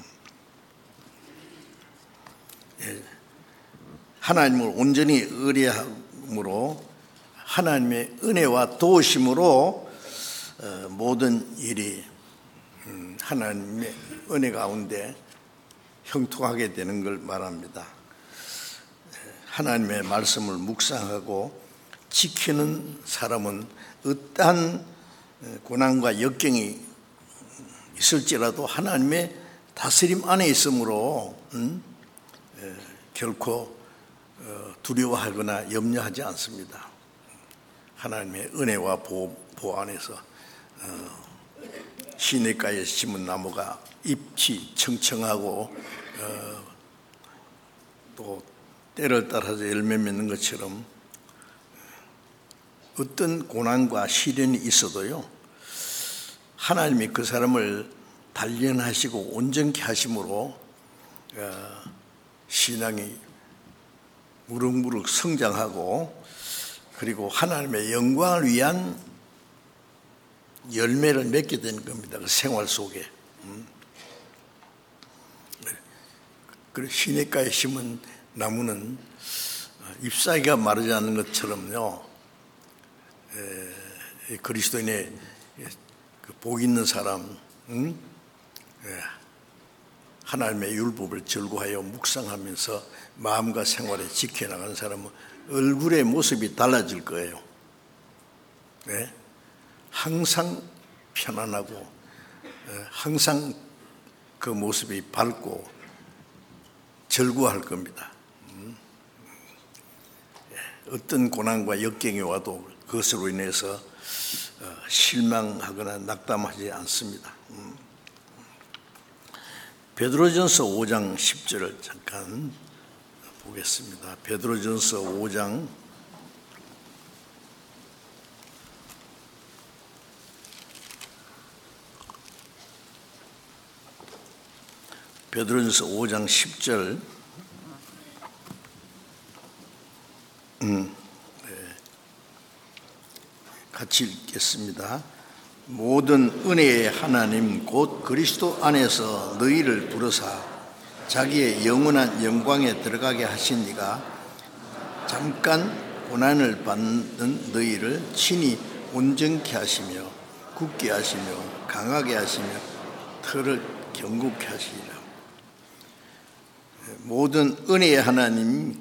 하나님을 온전히 의뢰함으로 하나님의 은혜와 도우심으로 모든 일이 하나님의 은혜 가운데 형통하게 되는 걸 말합니다. 하나님의 말씀을 묵상하고 지키는 사람은 어떠한 고난과 역경이 있을지라도 하나님의 다스림 안에 있으므로 음, 결코 두려워하거나 염려하지 않습니다. 하나님의 은혜와 보호, 보호 안에서 어, 시냇가에 심은 나무가 잎이 청청하고 어, 또 때를 따라서 열매 맺는 것처럼 어떤 고난과 시련이 있어도요 하나님이 그 사람을 단련하시고 온전케 하심으로 어, 신앙이 무럭무럭 성장하고 그리고 하나님의 영광을 위한 열매를 맺게 되는 겁니다. 그 생활 속에. 그리고 시냇가에 심은 나무는 잎사귀가 마르지 않는 것처럼요. 에, 그리스도인의 그 복 있는 사람, 응? 에, 하나님의 율법을 절구하여 묵상하면서 마음과 생활에 지켜나가는 사람은 얼굴의 모습이 달라질 거예요. 네? 항상 편안하고 항상 그 모습이 밝고 절구할 겁니다. 어떤 고난과 역경이 와도 그것으로 인해서 실망하거나 낙담하지 않습니다. 베드로전서 오 장 십 절을 잠깐 보겠습니다. 베드로전서 오 장 베드로전서 오 장 십 절 음, 네. 같이 읽겠습니다. 모든 은혜의 하나님 곧 그리스도 안에서 너희를 부르사 자기의 영원한 영광에 들어가게 하신 이가 잠깐 고난을 받는 너희를 친히 온전케 하시며 굳게 하시며 강하게 하시며 털을 견고케 하시리라. 모든 은혜의 하나님,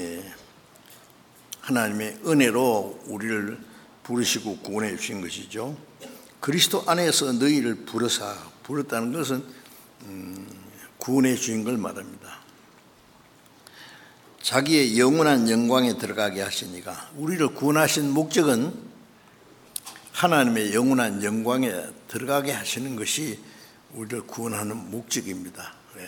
하나님의 은혜로 우리를 부르시고 구원해 주신 것이죠. 그리스도 안에서 너희를 부르사, 부르다는 것은 음, 구원해 주신 걸 말합니다. 자기의 영원한 영광에 들어가게 하시니까 우리를 구원하신 목적은 하나님의 영원한 영광에 들어가게 하시는 것이 우리를 구원하는 목적입니다. 네.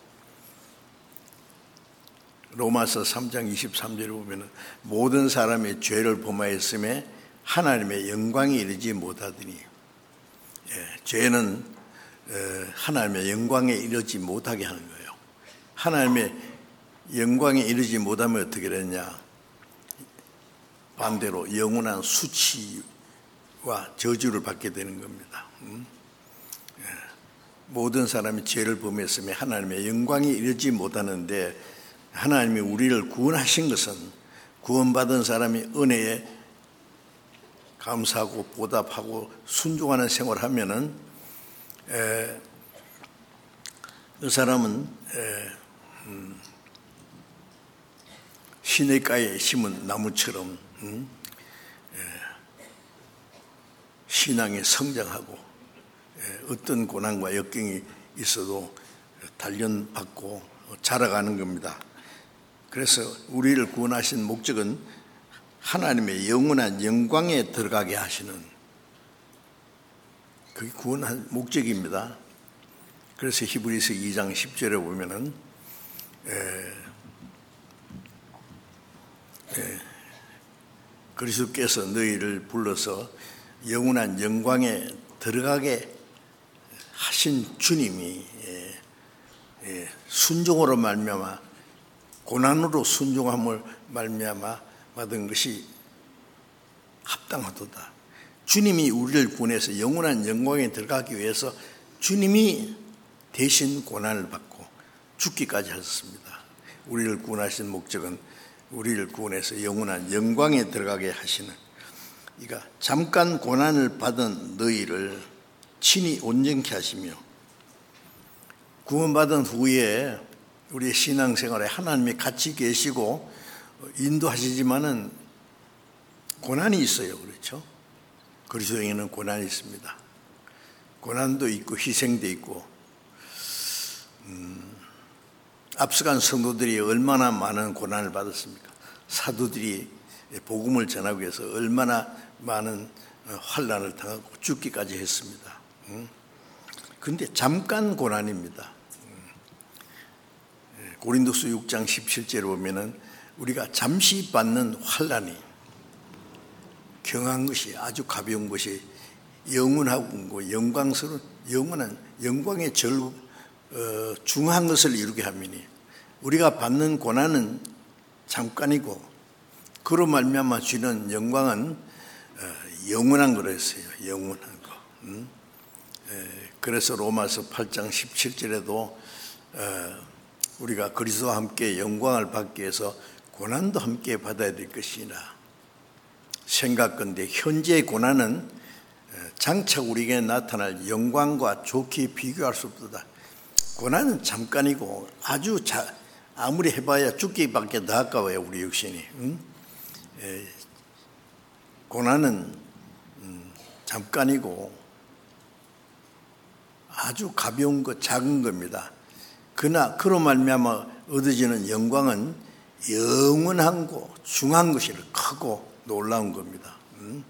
로마서 삼 장 이십삼 절에 보면 모든 사람의 죄를 범하였음에 하나님의 영광이 이르지 못하더니 예, 죄는 에, 하나님의 영광에 이르지 못하게 하는 거예요. 하나님의 영광에 이르지 못하면 어떻게 되냐? 반대로 영원한 수치와 저주를 받게 되는 겁니다. 음? 예, 모든 사람이 죄를 범했음에 하나님의 영광이 이르지 못하는데 하나님이 우리를 구원하신 것은 구원받은 사람이 은혜에 감사하고 보답하고 순종하는 생활을 하면은 에, 그 사람은 에, 음, 시냇가에 심은 나무처럼 음, 에, 신앙이 성장하고 에, 어떤 고난과 역경이 있어도 단련받고 자라가는 겁니다. 그래서 우리를 구원하신 목적은 하나님의 영원한 영광에 들어가게 하시는 그게 구원한 목적입니다. 그래서 히브리서 이 장 십 절에 보면은 에, 에, 그리스도께서 너희를 불러서 영원한 영광에 들어가게 하신 주님이 에, 에, 순종으로 말미암아 고난으로 순종함을 말미암아 받은 것이 합당하도다. 주님이 우리를 구원해서 영원한 영광에 들어가기 위해서 주님이 대신 고난을 받고 죽기까지 하셨습니다. 우리를 구원하신 목적은 우리를 구원해서 영원한 영광에 들어가게 하시는, 그러니까 잠깐 고난을 받은 너희를 친히 온전케 하시며, 구원받은 후에 우리의 신앙생활에 하나님이 같이 계시고 인도하시지만은 고난이 있어요. 그렇죠? 그리스도에게는 고난이 있습니다. 고난도 있고 희생도 있고, 음, 앞서간 성도들이 얼마나 많은 고난을 받았습니까? 사도들이 복음을 전하기 위해서 얼마나 많은 환난을 당하고 죽기까지 했습니다. 그런데 음? 잠깐 고난입니다. 고린도서 육 장 십칠 절에 보면은 우리가 잠시 받는 환난이 경한 것이 아주 가벼운 것이 영원하고 영광스러운 영원한 영광의 절 어, 중한 것을 이루게 하미니, 우리가 받는 고난은 잠깐이고 그로 말미암아 주는 영광은 어, 영원한 거랬어요. 영원한 거. 음? 에, 그래서 로마서 팔 장 십칠 절에도 어, 우리가 그리스도와 함께 영광을 받기 위해서 고난도 함께 받아야 될 것이나, 생각건대 현재의 고난은 장차 우리에게 나타날 영광과 좋게 비교할 수 없다. 고난은 잠깐이고 아주 자, 아무리 해봐야 죽기밖에 더 아까워요. 우리 육신이. 응? 에, 고난은 음, 잠깐이고 아주 가벼운 것, 작은 겁니다. 그러나 그로 말미암아 얻어지는 영광은 영원한 거, 중한 것이 크고 놀라운 겁니다. 음?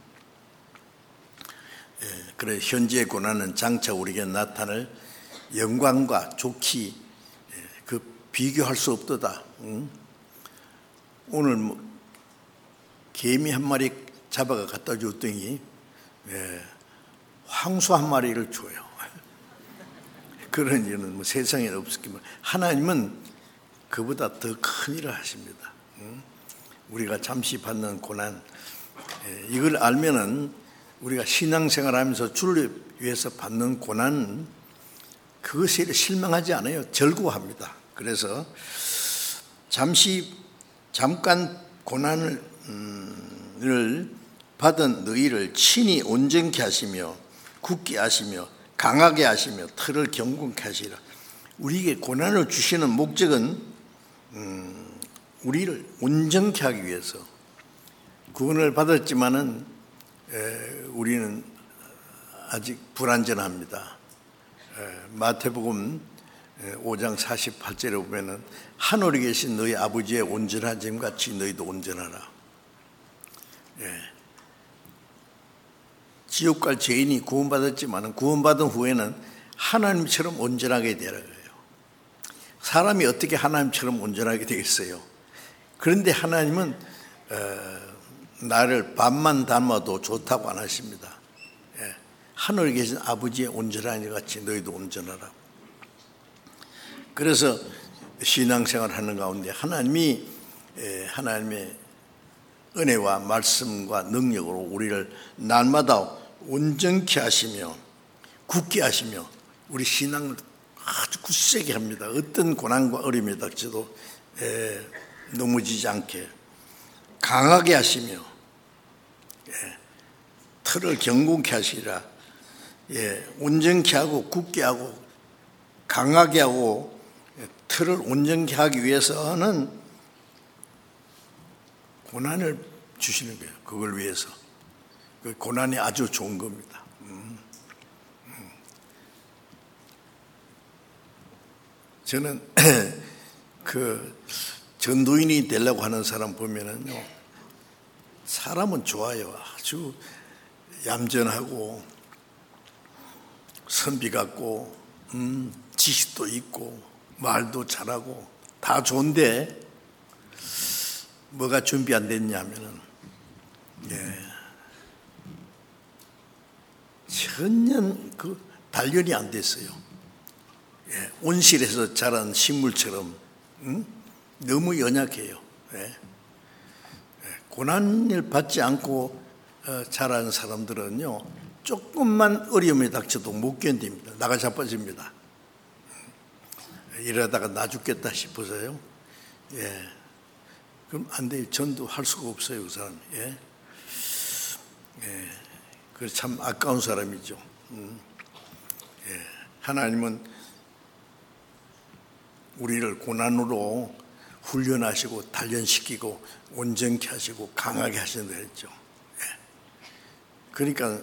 예, 그래 현재의 고난은 장차 우리에게 나타날 영광과 좋기 예, 그 비교할 수 없도다. 음? 오늘 뭐 개미 한 마리 잡아가 갖다 줬더니 예, 황소 한 마리를 줘요. 그런 일은 뭐 세상에 없었기만, 하나님은 그보다 더 큰 일을 하십니다. 음? 우리가 잠시 받는 고난, 예, 이걸 알면은 우리가 신앙생활하면서 주를 위해서 받는 고난은 그것에 실망하지 않아요. 즐거워합니다. 그래서 잠시 잠깐 고난을 음, 받은 너희를 친히 온전케 하시며 굳게 하시며 강하게 하시며 틀을 견고케 하시라. 우리에게 고난을 주시는 목적은 음, 우리를 온전케 하기 위해서. 구원을 받았지만은 에, 우리는 아직 불완전합니다. 에, 마태복음 오 장 사십팔 절에 보면은 하늘에 계신 너희 아버지의 온전하심 같이 너희도 온전하라. 예. 지옥 갈 죄인이 구원받았지만 구원받은 후에는 하나님처럼 온전하게 되라 그래요. 사람이 어떻게 하나님처럼 온전하게 되겠어요? 그런데 하나님은 어, 나를 반만 닮아도 좋다고 안 하십니다. 예. 하늘에 계신 아버지의 온전한 일 같이 너희도 온전하라. 그래서 신앙생활 하는 가운데 하나님이 예, 하나님의 은혜와 말씀과 능력으로 우리를 날마다 온전케 하시며 굳게 하시며 우리 신앙을 아주 굳세게 합니다. 어떤 고난과 어려움이 닥쳐도 에, 넘어지지 않게 강하게 하시며 예, 틀을 견고케 하시라. 예, 온전케 하고 굳게 하고 강하게 하고 예, 틀을 온전케 하기 위해서는 고난을 주시는 거예요. 그걸 위해서. 그 고난이 아주 좋은 겁니다. 음. 음. 저는 그 전도인이 되려고 하는 사람 보면은요, 사람은 좋아요. 아주 얌전하고 선비 같고 음, 지식도 있고 말도 잘하고 다 좋은데 뭐가 준비 안 됐냐면은 예, 전혀 그 단련이 안 됐어요. 예, 온실에서 자란 식물처럼 응? 너무 연약해요. 예. 예, 고난을 받지 않고 어, 자란 사람들은요 조금만 어려움에 닥쳐도 못 견딥니다. 나가 자빠집니다. 이러다가 나 죽겠다 싶어서요. 예, 그럼 안 돼요. 전도할 수가 없어요, 그 사람. 예, 예, 그 참 아까운 사람이죠. 음. 예, 하나님은 우리를 고난으로 훈련하시고 단련시키고 온전케 하시고 강하게 하신다 했죠. 예. 그러니까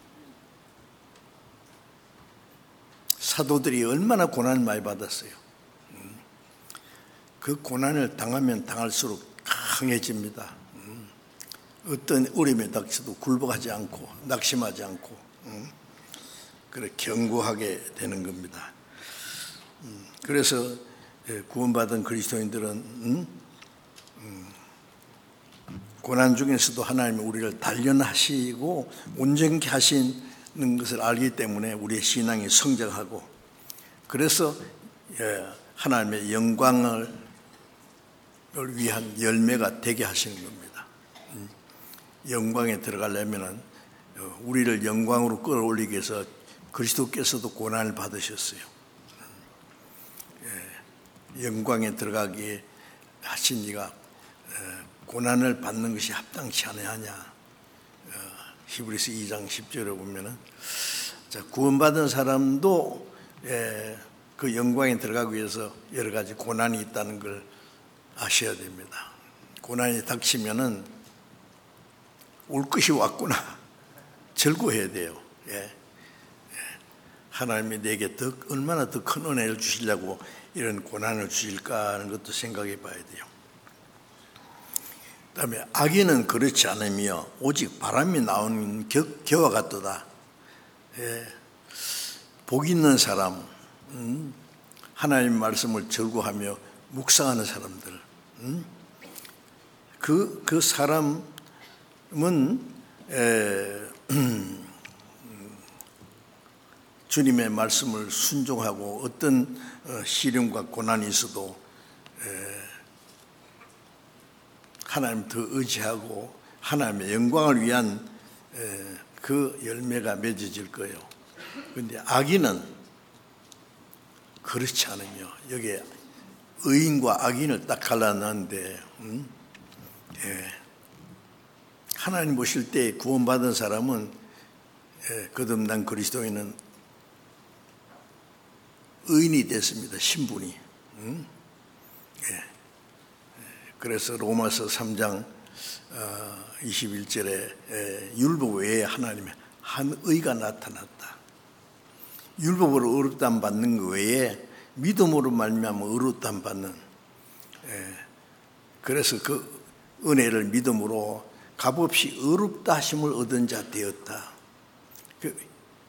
사도들이 얼마나 고난을 많이 받았어요. 음. 그 고난을 당하면 당할수록 강해집니다. 음. 어떤 어려움에 닥쳐도 굴복하지 않고 낙심하지 않고 음. 그래 견고하게 되는 겁니다. 음. 그래서 구원받은 그리스도인들은 음? 음. 고난 중에서도 하나님이 우리를 단련하시고 온전케 하시는 것을 알기 때문에 우리의 신앙이 성장하고 그래서 하나님의 영광을 위한 열매가 되게 하시는 겁니다. 영광에 들어가려면 우리를 영광으로 끌어올리기 위해서 그리스도께서도 고난을 받으셨어요. 영광에 들어가기에 하신 이가 고난을 받는 것이 합당치 아니하냐. 히브리서 이 장 십 절에 보면은 자, 구원받은 사람도 그 영광에 들어가기 위해서 여러 가지 고난이 있다는 걸 아셔야 됩니다. 고난이 닥치면은 올 것이 왔구나 즐거워해야 돼요. 예. 하나님이 내게 더 얼마나 더 큰 은혜를 주시려고 이런 고난을 주실까 하는 것도 생각해 봐야 돼요. 그 다음에 악인은 그렇지 않으며 오직 바람이 나오는 겨, 겨와 같도다. 예. 복 있는 사람, 음, 하나님 말씀을 절구하며 묵상하는 사람들, 음, 그, 그 사람은 에, 음, 주님의 말씀을 순종하고 어떤 시련과 고난이 있어도 하나님 더 의지하고 하나님의 영광을 위한 그 열매가 맺어질 거예요. 그런데 악인은 그렇지 않으며 여기에 의인과 악인을 딱 갈라놨는데 음? 예. 하나님 보실 때 구원받은 사람은 예, 거듭난 그리스도인은 의인이 됐습니다. 신분이. 음? 예. 그래서 로마서 삼 장 이십일 절에 율법 외에 하나님의 한 의가 나타났다. 율법으로 의롭다함 받는 것 외에 믿음으로 말미암아 의롭다함 받는. 예. 그래서 그 은혜를 믿음으로 값없이 의롭다 하심을 얻은 자 되었다. 그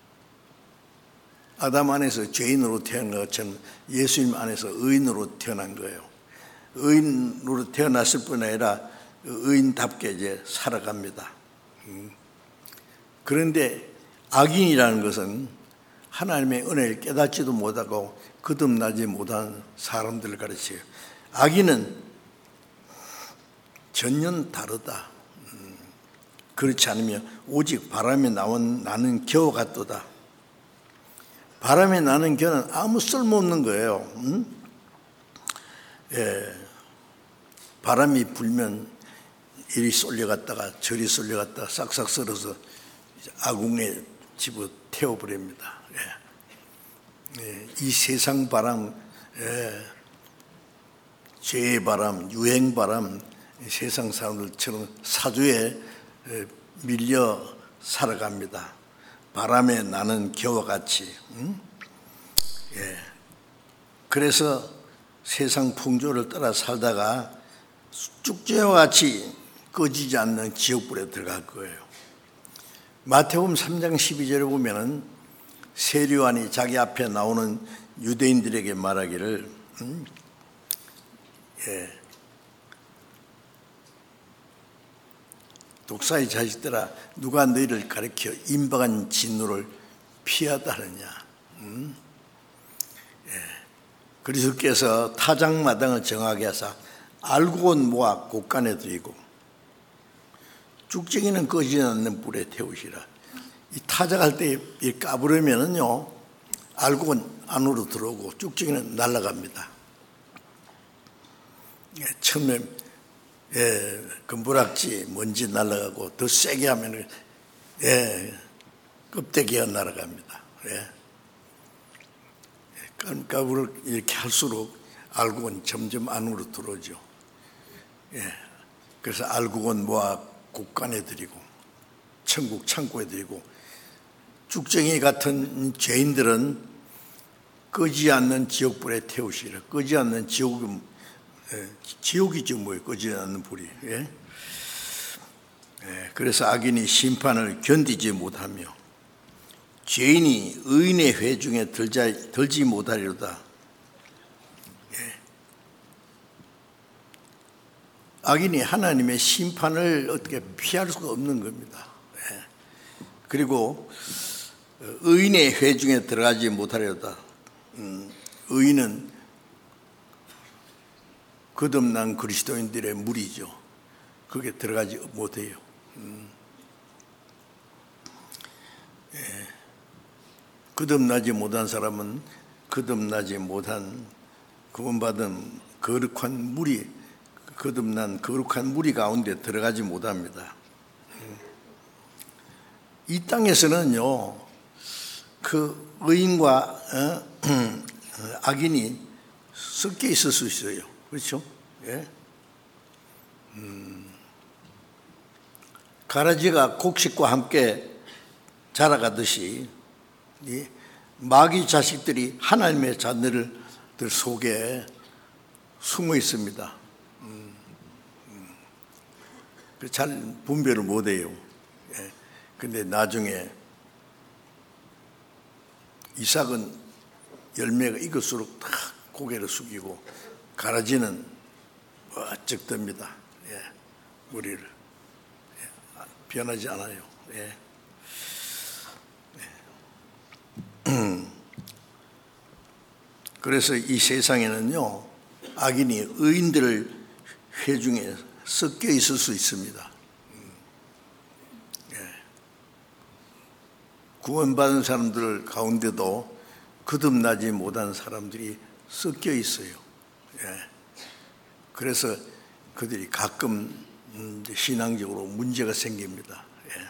아담 안에서 죄인으로 태어난 것처럼 예수님 안에서 의인으로 태어난 거예요. 의인으로 태어났을 뿐 아니라 의인답게 이제 살아갑니다. 그런데 악인이라는 것은 하나님의 은혜를 깨닫지도 못하고 거듭나지 못한 사람들을 가르쳐요. 악인은 전혀 다르다. 그렇지 않으면 오직 바람에 나온 나는 겨와 같도다. 바람에 나는 겨는 아무 쓸모없는 거예요. 음? 예. 바람이 불면 이리 쏠려갔다가 저리 쏠려갔다가 싹싹 썰어서 아궁에 집어 태워버립니다. 예. 예. 이 세상 바람, 예. 죄의 바람, 유행 바람, 세상 사람들처럼 사주에 밀려 살아갑니다. 바람에 나는 겨와 같이. 응? 예. 그래서 세상 풍조를 따라 살다가 쭉지와 같이 꺼지지 않는 지옥불에 들어갈 거예요. 마태복음 삼 장 십이 절에 보면은 세례요한이 자기 앞에 나오는 유대인들에게 말하기를 음, 예, 독사의 자식들아 누가 너희를 가르쳐 임박한 진노를 피하다 하느냐. 음? 예. 그리스도께서 타작마당을 정하게 하사 알곡은 모아 곳간에 들이고 쭉쟁이는 꺼지지 않는 불에 태우시라. 이 타작할 때 까부르면은요 알곡은 안으로 들어오고 쭉쟁이는 날아갑니다. 예, 처음에 예, 금부락지 먼지 날아가고 더 세게 하면은 예, 껍데기가 날아갑니다. 예. 까부를 이렇게 할수록 알곡은 점점 안으로 들어오죠. 예. 그래서 알곡은 모아 곳간에 들이고 천국 창고에 들이고 쭉쟁이 같은 죄인들은 끄지 않는 지옥불에 태우시라. 끄지 않는 지옥은 예, 지옥이죠 뭐예요. 꺼지지 않는 불이. 예? 예, 그래서 악인이 심판을 견디지 못하며 죄인이 의인의 회중에 들자, 들지 못하리로다. 예. 악인이 하나님의 심판을 어떻게 피할 수가 없는 겁니다. 예. 그리고 의인의 회중에 들어가지 못하리로다. 음, 의인은 거듭난 그리스도인들의 무리죠. 그게 들어가지 못해요. 음. 예. 거듭나지 못한 사람은 거듭나지 못한 구원받은 거룩한 무리, 거듭난 거룩한 무리 가운데 들어가지 못합니다. 음. 이 땅에서는요, 그 의인과 어? 악인이 섞여 있을 수 있어요. 그렇죠? 예. 음, 가라지가 곡식과 함께 자라가듯이 이 마귀 자식들이 하나님의 자녀들 속에 숨어 있습니다. 음, 음. 잘 분별을 못해요. 예. 근데 나중에 이삭은 열매가 익을수록 탁 고개를 숙이고 가라지는 멋쩍 듭니다. 예, 우리를 예, 변하지 않아요. 예. 예. 그래서 이 세상에는요 악인이 의인들을 회중에 섞여 있을 수 있습니다. 예. 구원받은 사람들 가운데도 거듭나지 못한 사람들이 섞여 있어요. 예. 그래서 그들이 가끔 신앙적으로 문제가 생깁니다. 예.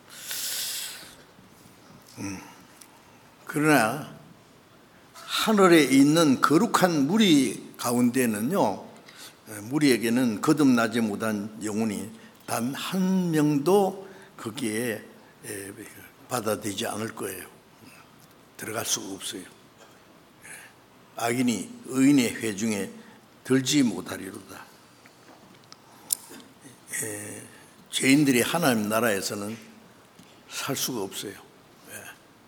음. 그러나 하늘에 있는 거룩한 무리 가운데는요, 무리에게는 거듭나지 못한 영혼이 단 한 명도 거기에 받아들이지 않을 거예요. 들어갈 수가 없어요. 악인이 의인의 회중에 들지 못하리로다. 예, 죄인들이 하나님 나라에서는 살 수가 없어요. 예.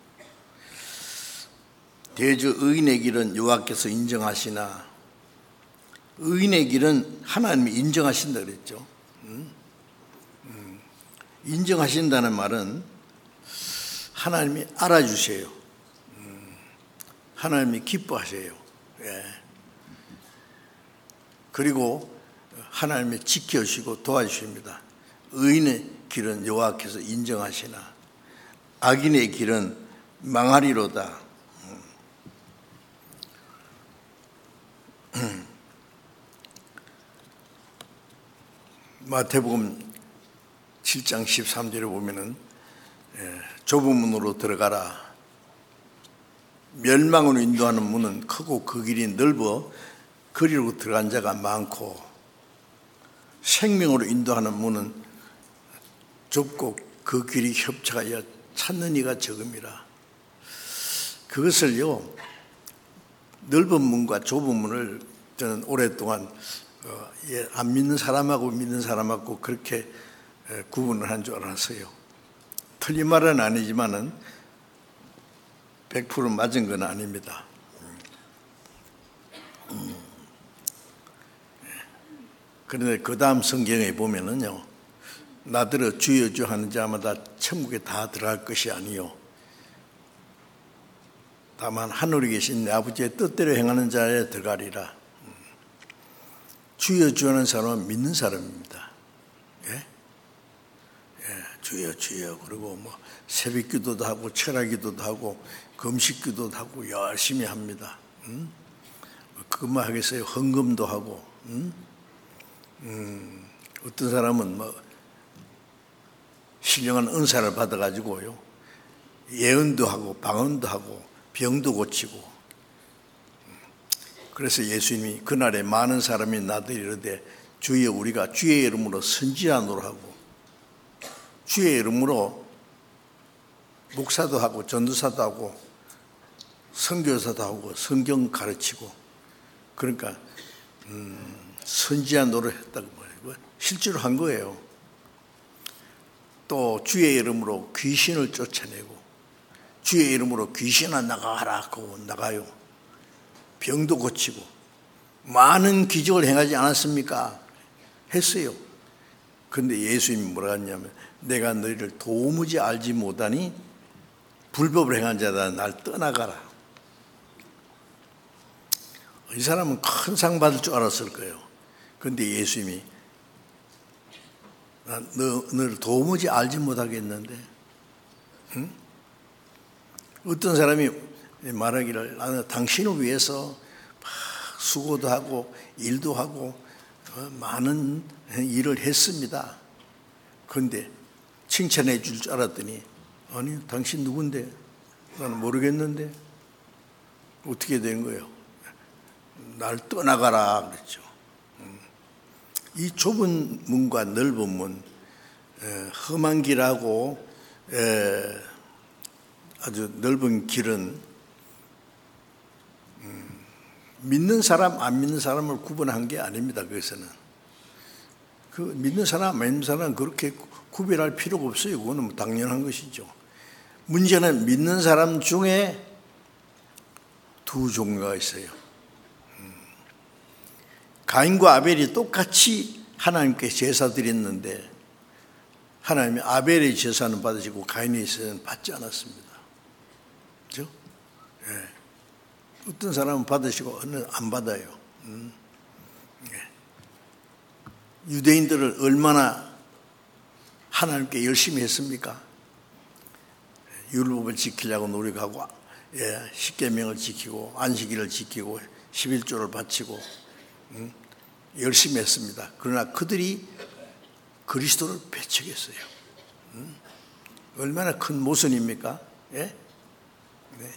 대저 의인의 길은 여호와께서 인정하시나 의인의 길은 하나님이 인정하신다 그랬죠. 음? 음. 인정하신다는 말은 하나님이 알아주세요. 음. 하나님이 기뻐하세요. 예. 그리고 하나님이 지켜주시고 도와주십니다. 의인의 길은 여호와께서 인정하시나 악인의 길은 망하리로다. 마태복음 칠 장 십삼 절에 보면은 좁은 문으로 들어가라. 멸망으로 인도하는 문은 크고 그 길이 넓어 그리로 들어간 자가 많고 생명으로 인도하는 문은 좁고 그 길이 협착하여 찾는 이가 적음이라. 그것을요 넓은 문과 좁은 문을 저는 오랫동안 어, 예, 안 믿는 사람하고 믿는 사람하고 그렇게 예, 구분을 한 줄 알았어요. 틀린 말은 아니지만은 백 퍼센트 맞은 건 아닙니다. 음. 그런데 그 다음 성경에 보면은요, 나더러 주여 주여 하는 자마다 천국에 다 들어갈 것이 아니요 다만 하늘에 계신 내 아버지의 뜻대로 행하는 자에 들어가리라. 주여 주여 하는 사람은 믿는 사람입니다. 예? 예, 주여 주여. 그리고 뭐 새벽 기도도 하고 철학 기도도 하고 금식 기도도 하고 열심히 합니다. 음? 그것만 하겠어요? 헌금도 하고. 음? 음, 어떤 사람은 뭐 신령한 은사를 받아가지고요, 예언도 하고 방언도 하고 병도 고치고. 그래서 예수님이 그날에 많은 사람이 나더러 이르되 주여 우리가 주의 이름으로 선지자노라 하고, 주의 이름으로 목사도 하고 전도사도 하고 선교사도 하고 성경 가르치고, 그러니까 음, 선지자 노릇 했다고 말이고 실제로 한 거예요. 또 주의 이름으로 귀신을 쫓아내고, 주의 이름으로 귀신아 나가라 하고 나가요. 병도 고치고 많은 기적을 행하지 않았습니까? 했어요. 그런데 예수님이 뭐라 했냐면 내가 너희를 도무지 알지 못하니 불법을 행한 자다 날 떠나가라. 이 사람은 큰 상 받을 줄 알았을 거예요. 그런데 예수님이 너, 너를 도무지 알지 못하겠는데, 응? 어떤 사람이 말하기를 나는 당신을 위해서 수고도 하고 일도 하고 많은 일을 했습니다. 그런데 칭찬해 줄 줄 알았더니 아니 당신 누군데? 나는 모르겠는데. 어떻게 된 거예요? 날 떠나가라 그랬죠. 이 좁은 문과 넓은 문, 험한 길하고 아주 넓은 길은 믿는 사람 안 믿는 사람을 구분한 게 아닙니다. 그것은 그 믿는 사람 안 믿는 사람은 그렇게 구별할 필요가 없어요. 그거는 당연한 것이죠. 문제는 믿는 사람 중에 두 종류가 있어요. 가인과 아벨이 똑같이 하나님께 제사 드렸는데 하나님이 아벨의 제사는 받으시고 가인의 제사는 받지 않았습니다. 그렇죠? 예. 어떤 사람은 받으시고 어느 안 받아요. 음. 예. 유대인들을 얼마나 하나님께 열심히 했습니까? 율법을 지키려고 노력하고, 예, 십계명을 지키고 안식일을 지키고 십일조를 바치고 음, 열심히 했습니다. 그러나 그들이 그리스도를 배척했어요. 음? 얼마나 큰 모순입니까? 예? 네.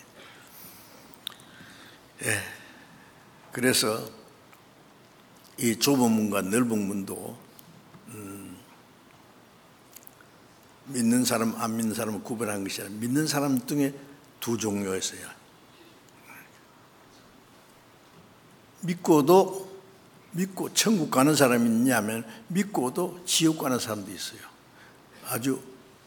예. 그래서 이 좁은 문과 넓은 문도 음, 믿는 사람 안 믿는 사람을 구별한 것이 아니라 믿는 사람 중에 두 종류가 있어요. 믿고도 믿고 천국 가는 사람이 있냐면 믿고도 지옥 가는 사람도 있어요. 아주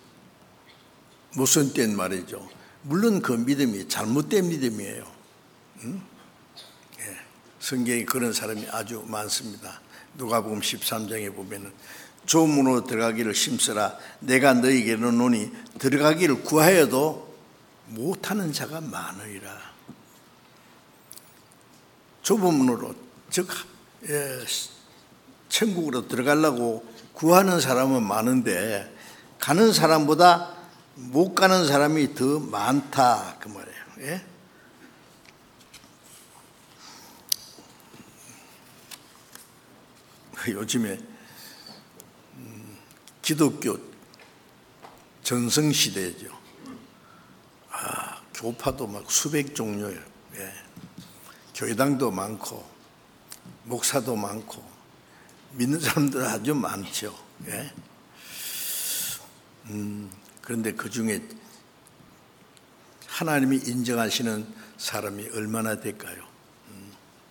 모순된 말이죠. 물론 그 믿음이 잘못된 믿음이에요. 응? 예. 성경에 그런 사람이 아주 많습니다. 누가복음 십삼 장에 보면은 좁은 문으로 들어가기를 힘쓰라 내가 너희에게 이르노니 들어가기를 구하여도 못하는 자가 많으리라. 좁은 문으로 즉 예, 천국으로 들어가려고 구하는 사람은 많은데 가는 사람보다 못 가는 사람이 더 많다 그 말이에요. 예? 요즘에 음, 기독교 전성시대죠. 아, 교파도 막 수백 종류예요. 예. 교회당도 많고 목사도 많고 믿는 사람들 아주 많죠. 예? 음, 그런데 그 중에 하나님이 인정하시는 사람이 얼마나 될까요? 음,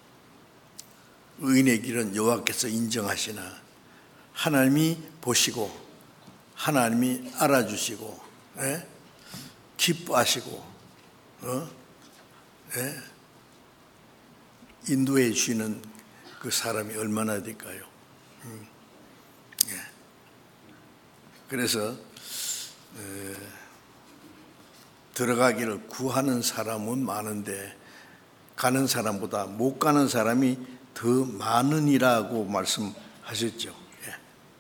의인의 길은 여호와께서 인정하시나 하나님이 보시고 하나님이 알아주시고 예? 기뻐하시고 어? 예? 인도해 주시는 그 사람이 얼마나 될까요? 음. 예. 그래서 에, 들어가기를 구하는 사람은 많은데 가는 사람보다 못 가는 사람이 더 많으니라고 말씀하셨죠. 예.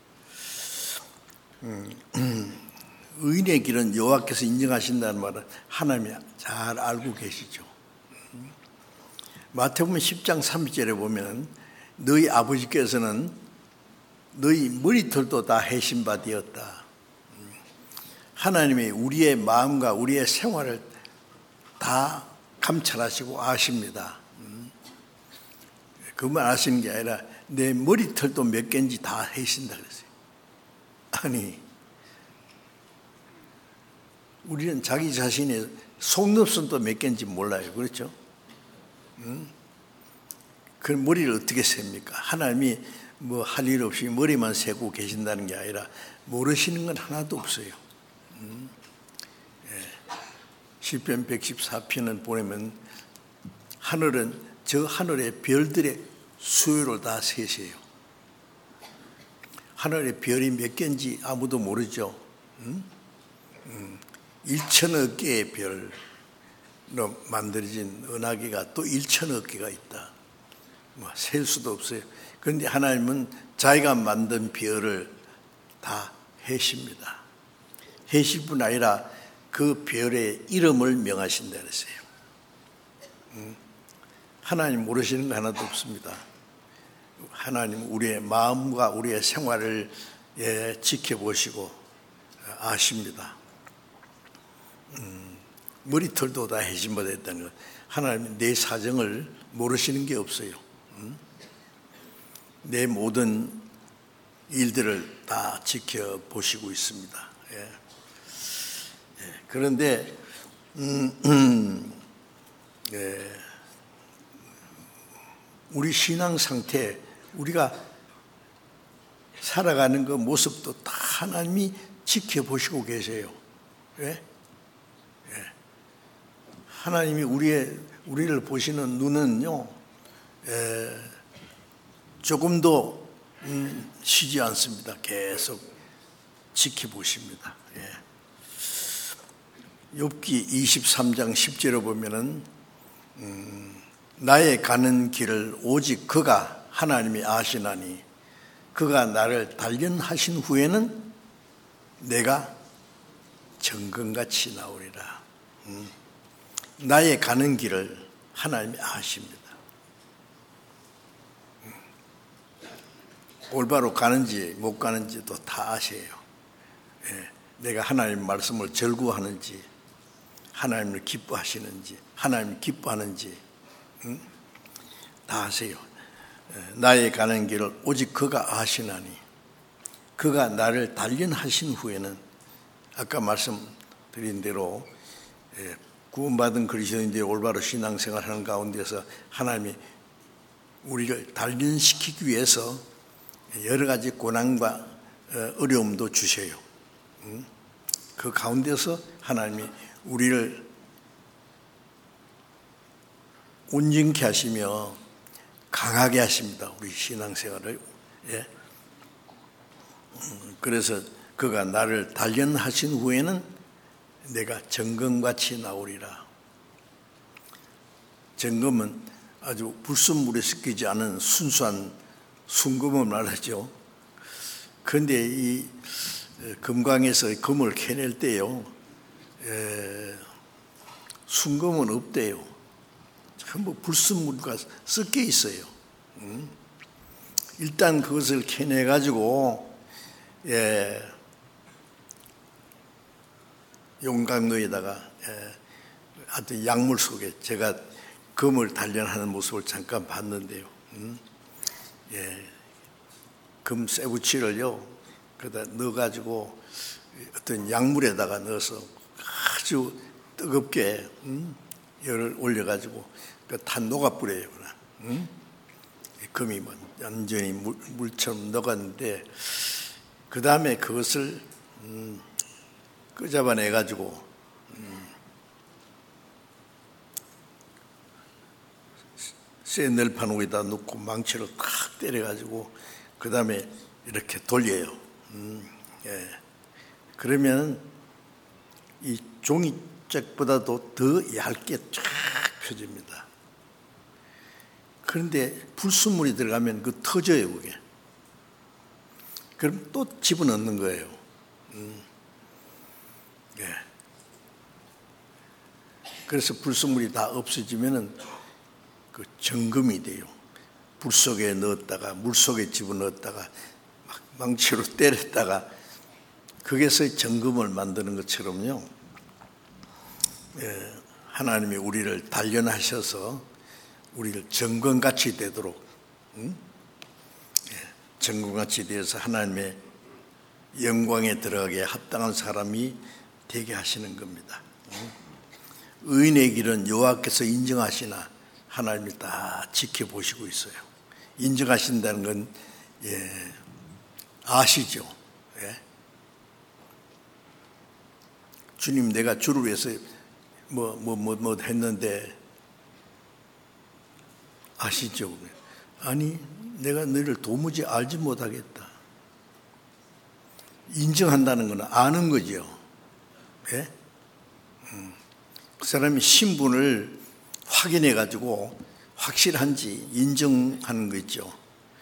음, 음, 의인의 길은 여호와께서 인정하신다는 말은 하나님이 잘 알고 계시죠. 음. 마태복음 십 장 삼십 절에 보면 너희 아버지께서는 너희 머리털도 다 해신 바 되었다. 음. 하나님이 우리의 마음과 우리의 생활을 다 감찰하시고 아십니다. 그만 아시는 게 아니라 내 머리털도 몇 개인지 다 해신다 그랬어요. 아니, 우리는 자기 자신의 속눈썹도 몇 개인지 몰라요. 그렇죠? 음? 그 머리를 어떻게 셉니까? 하나님이 뭐 할 일 없이 머리만 세고 계신다는 게 아니라 모르시는 건 하나도 없어요. 음? 시편 백십사 편을 보내면 하늘은 저 하늘의 별들의 수요를 다 세세요. 하늘의 별이 몇 개인지 아무도 모르죠. 음? 음, 일천억 개의 별로 만들어진 은하계가 또 일천억 개가 있다. 뭐 셀 수도 없어요. 그런데 하나님은 자기가 만든 별을 다 해십니다. 해실 뿐 아니라 그 별의 이름을 명하신다 그랬어요. 음, 하나님 모르시는 거 하나도 없습니다. 하나님 우리의 마음과 우리의 생활을 예, 지켜보시고 아십니다. 음, 머리털도 다 해진바 됐다는 것. 하나님 내 사정을 모르시는 게 없어요. 음? 내 모든 일들을 다 지켜보시고 있습니다. 예. 예, 그런데 음, 음, 예, 우리 신앙 상태, 우리가 살아가는 그 모습도 다 하나님이 지켜보시고 계세요. 예? 예. 하나님이 우리의, 우리를 보시는 눈은요, 예, 조금도 음, 쉬지 않습니다. 계속 지켜보십니다. 예. 욥기 이십삼 장 십 절에 보면은 음, 나의 가는 길을 오직 그가 하나님이 아시나니 그가 나를 단련하신 후에는 내가 정금같이 나오리라. 음, 나의 가는 길을 하나님이 아십니다. 음, 올바로 가는지 못 가는지도 다 아세요. 예, 내가 하나님 말씀을 절구하는지 하나님을 기뻐하시는지 하나님을 기뻐하는지 응? 다 아세요. 나의 가는 길을 오직 그가 아시나니 그가 나를 단련하신 후에는 아까 말씀드린 대로 구원받은 그리스도인들이 올바로 신앙생활하는 가운데서 하나님이 우리를 단련시키기 위해서 여러 가지 고난과 어려움도 주셔요. 그 가운데서 하나님이 우리를 온전케 하시며 강하게 하십니다. 우리 신앙생활을. 예. 그래서 그가 나를 단련하신 후에는 내가 정금같이 나오리라. 정금은 아주 불순물에 섞이지 않은 순수한 순금을 말하죠. 그런데 이 금강에서 금을 캐낼 때요, 에, 순금은 없대요. 전부 불순물과 섞여 있어요. 음? 일단 그것을 캐내 가지고 예, 용광로에다가 예, 하여튼 약물 속에 제가 금을 단련하는 모습을 잠깐 봤는데요. 음? 예, 금 쇠붙이를요 그러다 넣어가지고 어떤 약물에다가 넣어서 아주 뜨겁게 음? 열을 올려가지고 다 녹아버려요. 음? 금이 완전히 물, 물처럼 녹았는데 그 다음에 그것을 음, 끄잡아내가지고 음, 쇠넬판 위에다 놓고 망치로 탁 때려가지고 그 다음에 이렇게 돌려요. 음, 예. 그러면 이 종이책보다도 더 얇게 쫙 펴집니다. 그런데 불순물이 들어가면 그 터져요, 그게. 그럼 또 집어넣는 거예요. 음. 예. 그래서 불순물이 다 없어지면은 그 정금이 돼요. 불 속에 넣었다가 물 속에 집어넣었다가 막 망치로 때렸다가 거기서 정금을 만드는 것처럼요. 예, 하나님이 우리를 단련하셔서 우리를 정금같이 되도록, 응? 예, 정금같이 되어서 하나님의 영광에 들어가게 합당한 사람이 되게 하시는 겁니다. 응? 의인의 길은 여호와께서 인정하시나 하나님이 다 지켜보시고 있어요. 인정하신다는 건 예, 아시죠? 예? 주님, 내가 주를 위해서 뭐 뭐 뭐 뭐 했는데 아시죠? 아니, 내가 너를 도무지 알지 못하겠다. 인정한다는 건 아는 거죠. 예? 음. 그 사람이 신분을 확인해 가지고 확실한지 인정하는 거 있죠.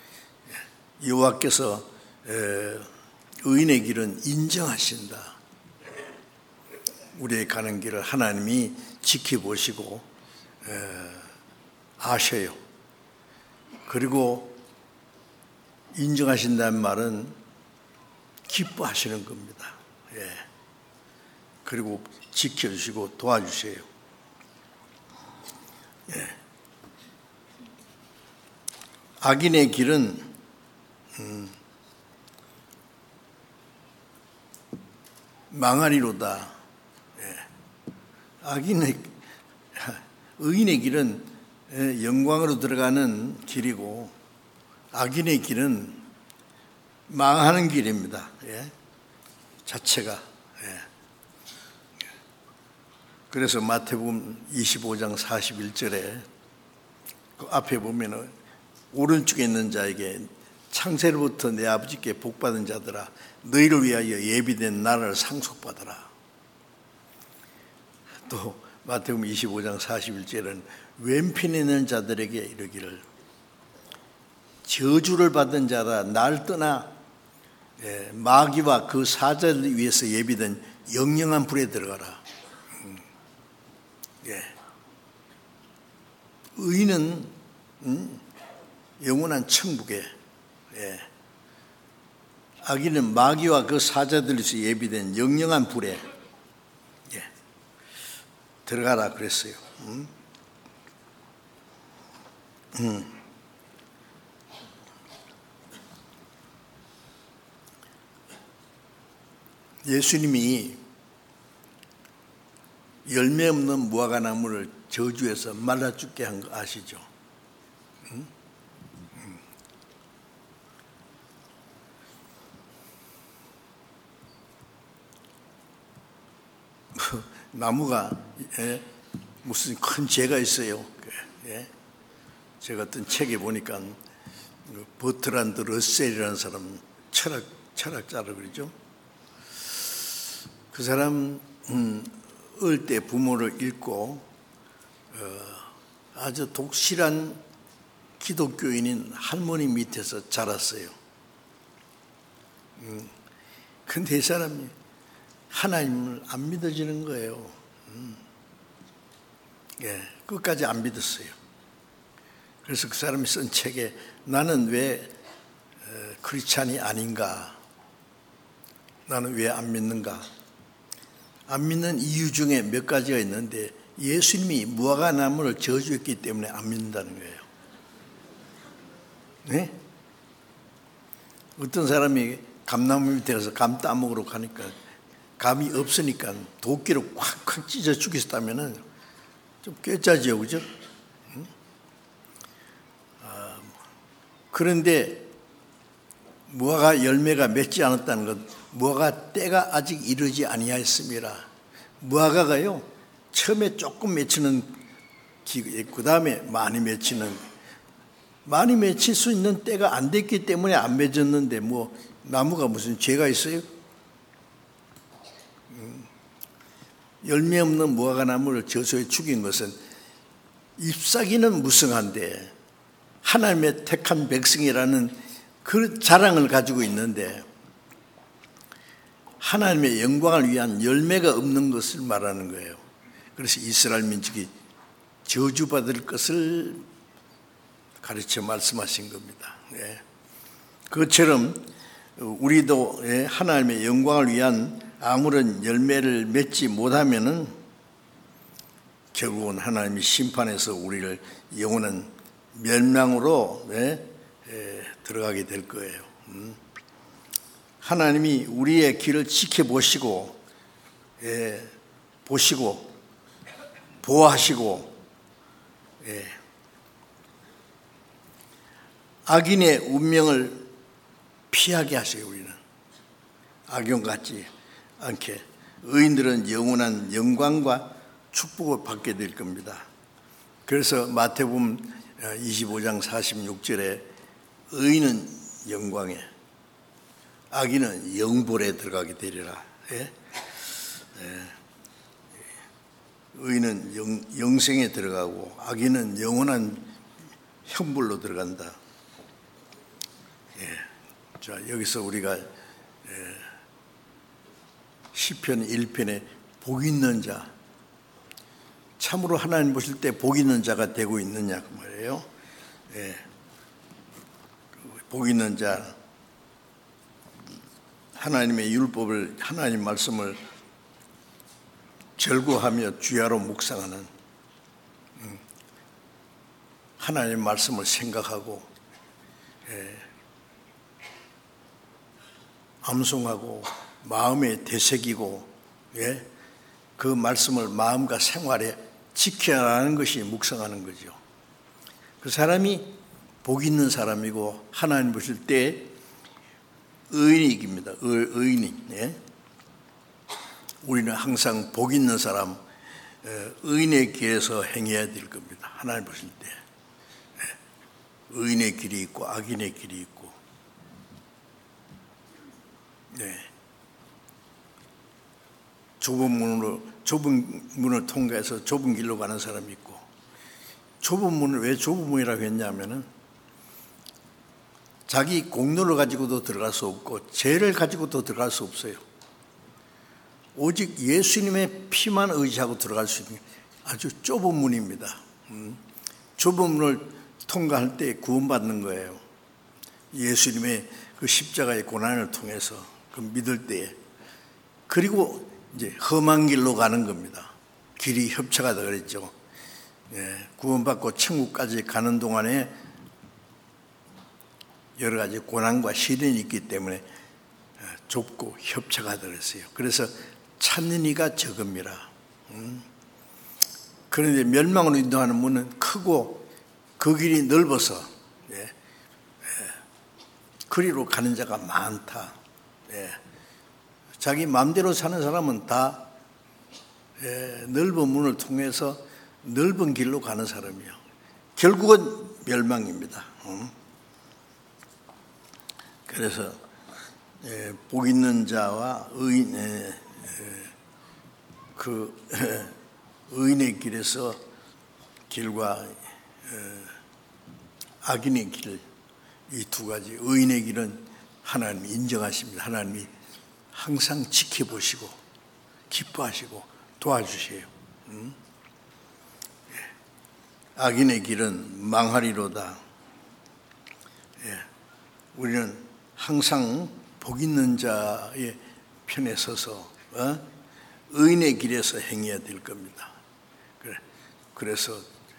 여호와께서 의인의 길은 인정하신다. 우리의 가는 길을 하나님이 지켜보시고 아셔요. 그리고 인정하신다는 말은 기뻐하시는 겁니다. 예. 그리고 지켜주시고 도와주세요. 예. 악인의 길은 음, 망하리로다. 예. 악인의 의인의 길은 영광으로 들어가는 길이고 악인의 길은 망하는 길입니다. 예. 자체가. 예. 그래서 마태복음 이십오 장 사십일 절에 그 앞에 보면은 오른쪽에 있는 자에게 창세로부터 내 아버지께 복받은 자들아 너희를 위하여 예비된 나라를 상속받아라. 또 마태복음 이십오 장 사십일 절은 왼편에 있는 자들에게 이르기를 저주를 받은 자라 날 떠나 마귀와 그 사자들 위해서 예비된 영영한 불에 들어가라. 음. 예. 의인은 음, 영원한 천국에, 예. 악인은 마귀와 그 사자들에서 예비된 영영한 불에 예. 들어가라 그랬어요. 음. 음. 예수님이 열매 없는 무화과나무를 저주해서 말라 죽게 한 거 아시죠? 음? 음. 나무가 예, 무슨 큰 죄가 있어요. 예. 제가 어떤 책에 보니까 버트란드 러셀이라는 사람 철학 철학자를 그러죠. 그 사람 음, 어릴 때 부모를 잃고 어, 아주 독실한 기독교인인 할머니 밑에서 자랐어요. 음, 근데 이 사람이 하나님을 안 믿어지는 거예요. 음. 예, 끝까지 안 믿었어요. 그래서 그 사람이 쓴 책에 나는 왜 어, 크리스찬이 아닌가? 나는 왜 안 믿는가? 안 믿는 이유 중에 몇 가지가 있는데 예수님이 무화과나무를 저주했기 때문에 안 믿는다는 거예요. 네? 어떤 사람이 감나무 밑에 가서 감 따먹으러 가니까 감이 없으니까 도끼로 콱콱 찢어 죽였다면은 좀 꾀짜지요, 그죠? 응? 아, 그런데 무화과 열매가 맺지 않았다는 것, 무화과 때가 아직 이르지 아니하였습니다. 무화과가요 처음에 조금 맺히는 기그, 그 다음에 많이 맺히는 많이 맺힐 수 있는 때가 안 됐기 때문에 안 맺었는데 뭐 나무가 무슨 죄가 있어요? 음, 열매 없는 무화과나무를 저소에 죽인 것은 잎사귀는 무성한데 하나님의 택한 백성이라는 그 자랑을 가지고 있는데 하나님의 영광을 위한 열매가 없는 것을 말하는 거예요. 그래서 이스라엘 민족이 저주받을 것을 가르쳐 말씀하신 겁니다. 예. 그것처럼 우리도 하나님의 영광을 위한 아무런 열매를 맺지 못하면은 결국은 하나님이 심판해서 우리를 영원한 멸망으로 예, 예, 들어가게 될 거예요. 음. 하나님이 우리의 길을 지켜보시고 예, 보시고 보호하시고 예, 악인의 운명을 피하게 하세요. 우리는 악용 같지 않게 의인들은 영원한 영광과 축복을 받게 될 겁니다. 그래서 마태복음 이십오 장 사십육 절에 의인은 영광에 악인은 영벌에 들어가게 되리라. 예? 예. 의인은 영, 영생에 들어가고 악인은 영원한 형벌로 들어간다. 예. 자, 여기서 우리가 예, 시편 일 편에 복 있는 자, 참으로 하나님 보실 때 복 있는 자가 되고 있느냐 그 말이에요. 예. 복 있는 자, 하나님의 율법을 하나님 말씀을 절구하며 주야로 묵상하는 하나님 말씀을 생각하고 예, 암송하고 마음에 되새기고 예, 그 말씀을 마음과 생활에 지켜나가는 것이 묵상하는 거죠. 그 사람이 복 있는 사람이고 하나님 보실 때 의인이 이깁니다. 의인이. 예? 우리는 항상 복 있는 사람, 의인의 길에서 행해야 될 겁니다. 하나님 보실 때. 의인의 길이 있고 악인의 길이 있고. 네. 좁은 문으로, 좁은 문을 통과해서 좁은 길로 가는 사람이 있고, 좁은 문을 왜 좁은 문이라고 했냐면은 자기 공로를 가지고도 들어갈 수 없고 죄를 가지고도 들어갈 수 없어요. 오직 예수님의 피만 의지하고 들어갈 수 있는 아주 좁은 문입니다. 음. 좁은 문을 통과할 때 구원받는 거예요. 예수님의 그 십자가의 고난을 통해서 그 믿을 때에. 그리고 이제 험한 길로 가는 겁니다. 길이 협착하다 그랬죠. 예, 구원받고 천국까지 가는 동안에 여러 가지 고난과 시련이 있기 때문에 좁고 협착하다 그랬어요. 그래서 찾는 이가 적음이라. 음. 그런데 멸망으로 인도하는 문은 크고 그 길이 넓어서 예, 예, 그리로 가는 자가 많다. 예. 자기 마음대로 사는 사람은 다 예, 넓은 문을 통해서 넓은 길로 가는 사람이요. 결국은 멸망입니다. 음. 그래서 예, 복 있는 자와 의인, 예, 예, 그 예, 의인의 길에서 길과 예, 악인의 길, 이 두 가지. 의인의 길은 하나님이 인정하십니다. 하나님이 항상 지켜보시고 기뻐하시고 도와주세요. 음? 예. 악인의 길은 망하리로다. 예. 우리는 항상 복 있는 자의 편에 서서 어? 의인의 길에서 행해야 될 겁니다. 그래. 그래서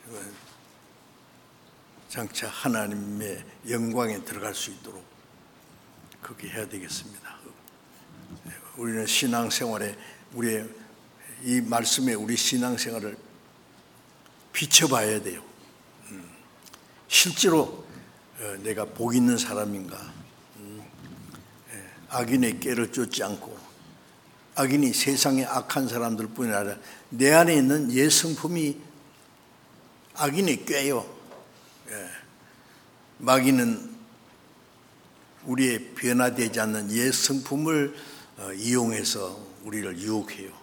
장차 하나님의 영광에 들어갈 수 있도록 그렇게 해야 되겠습니다. 우리는 신앙생활에 우리의 이 말씀에 우리 신앙생활을 비춰봐야 돼요. 실제로 내가 복 있는 사람인가? 악인의 꾀를 쫓지 않고 악인이 세상의 악한 사람들 뿐이 아니라 내 안에 있는 옛 성품이 악인의 꾀요. 마귀는 우리의 변화되지 않는 옛 성품을 이용해서 우리를 유혹해요.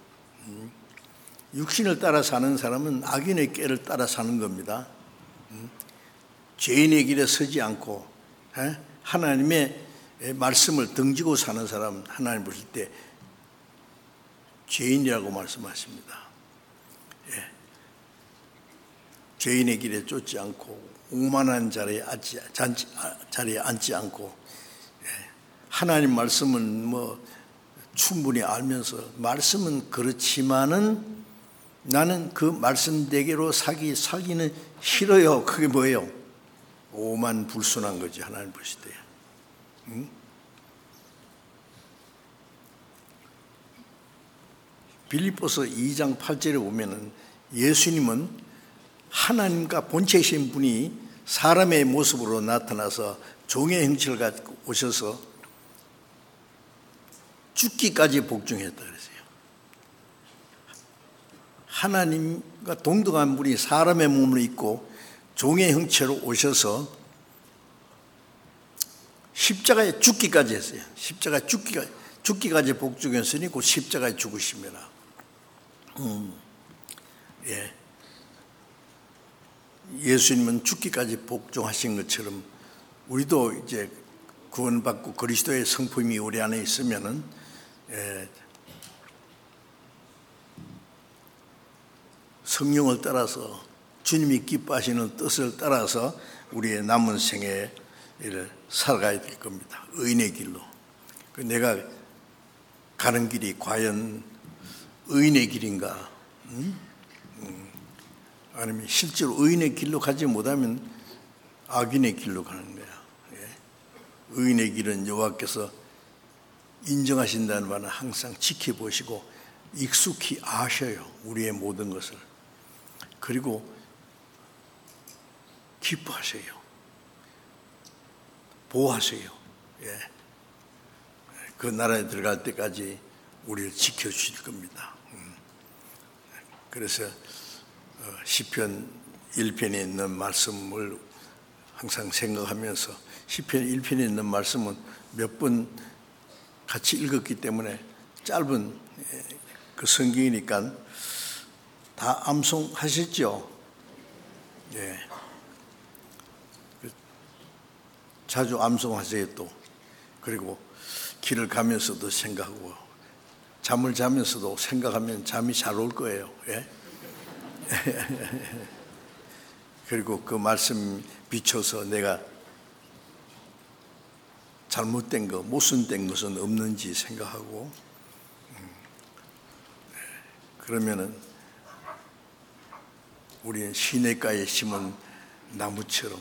육신을 따라 사는 사람은 악인의 꾀를 따라 사는 겁니다. 죄인의 길에 서지 않고 하나님의 말씀을 등지고 사는 사람, 하나님 보실 때 죄인이라고 말씀하십니다. 예. 죄인의 길에 쫓지 않고 오만한 자리에 앉지, 자리에 앉지 않고, 예. 하나님 말씀은 뭐 충분히 알면서 말씀은 그렇지만은 나는 그 말씀대로 사기 사기는 싫어요. 그게 뭐예요? 오만 불순한 거지, 하나님 보실 때. 응? 빌립보서 이 장 팔 절에 보면은 예수님은 하나님과 본체이신 분이 사람의 모습으로 나타나서 종의 형체를 가지고 오셔서 죽기까지 복종했다 그랬어요. 하나님과 동등한 분이 사람의 몸을 입고 종의 형체로 오셔서 십자가에 죽기까지 했어요. 십자가에 죽기까지, 죽기까지 복종했으니 그 십자가에 죽으심이라. 음, 예. 예수님은 죽기까지 복종하신 것처럼 우리도 이제 구원받고 그리스도의 성품이 우리 안에 있으면은, 예, 성령을 따라서 주님이 기뻐하시는 뜻을 따라서 우리의 남은 생에 살아가야 될 겁니다. 의인의 길로. 내가 가는 길이 과연 의인의 길인가? 음? 음. 아니면 실제로 의인의 길로 가지 못하면 악인의 길로 가는 거야. 예. 의인의 길은 여호와께서 인정하신다는 말은 항상 지켜보시고 익숙히 아셔요. 우리의 모든 것을. 그리고 기뻐하세요. 보호하세요. 예. 그 나라에 들어갈 때까지 우리를 지켜주실 겁니다. 그래서 시편 일 편에 있는 말씀을 항상 생각하면서, 시편 일 편에 있는 말씀은 몇 번 같이 읽었기 때문에 짧은 그 성경이니까 다 암송하셨죠? 예. 자주 암송하세요 또. 그리고 길을 가면서도 생각하고 잠을 자면서도 생각하면 잠이 잘 올 거예요. 예? 그리고 그 말씀 비춰서 내가 잘못된 거, 모순된 것은 없는지 생각하고, 그러면은 우리는 시냇가에 심은 나무처럼,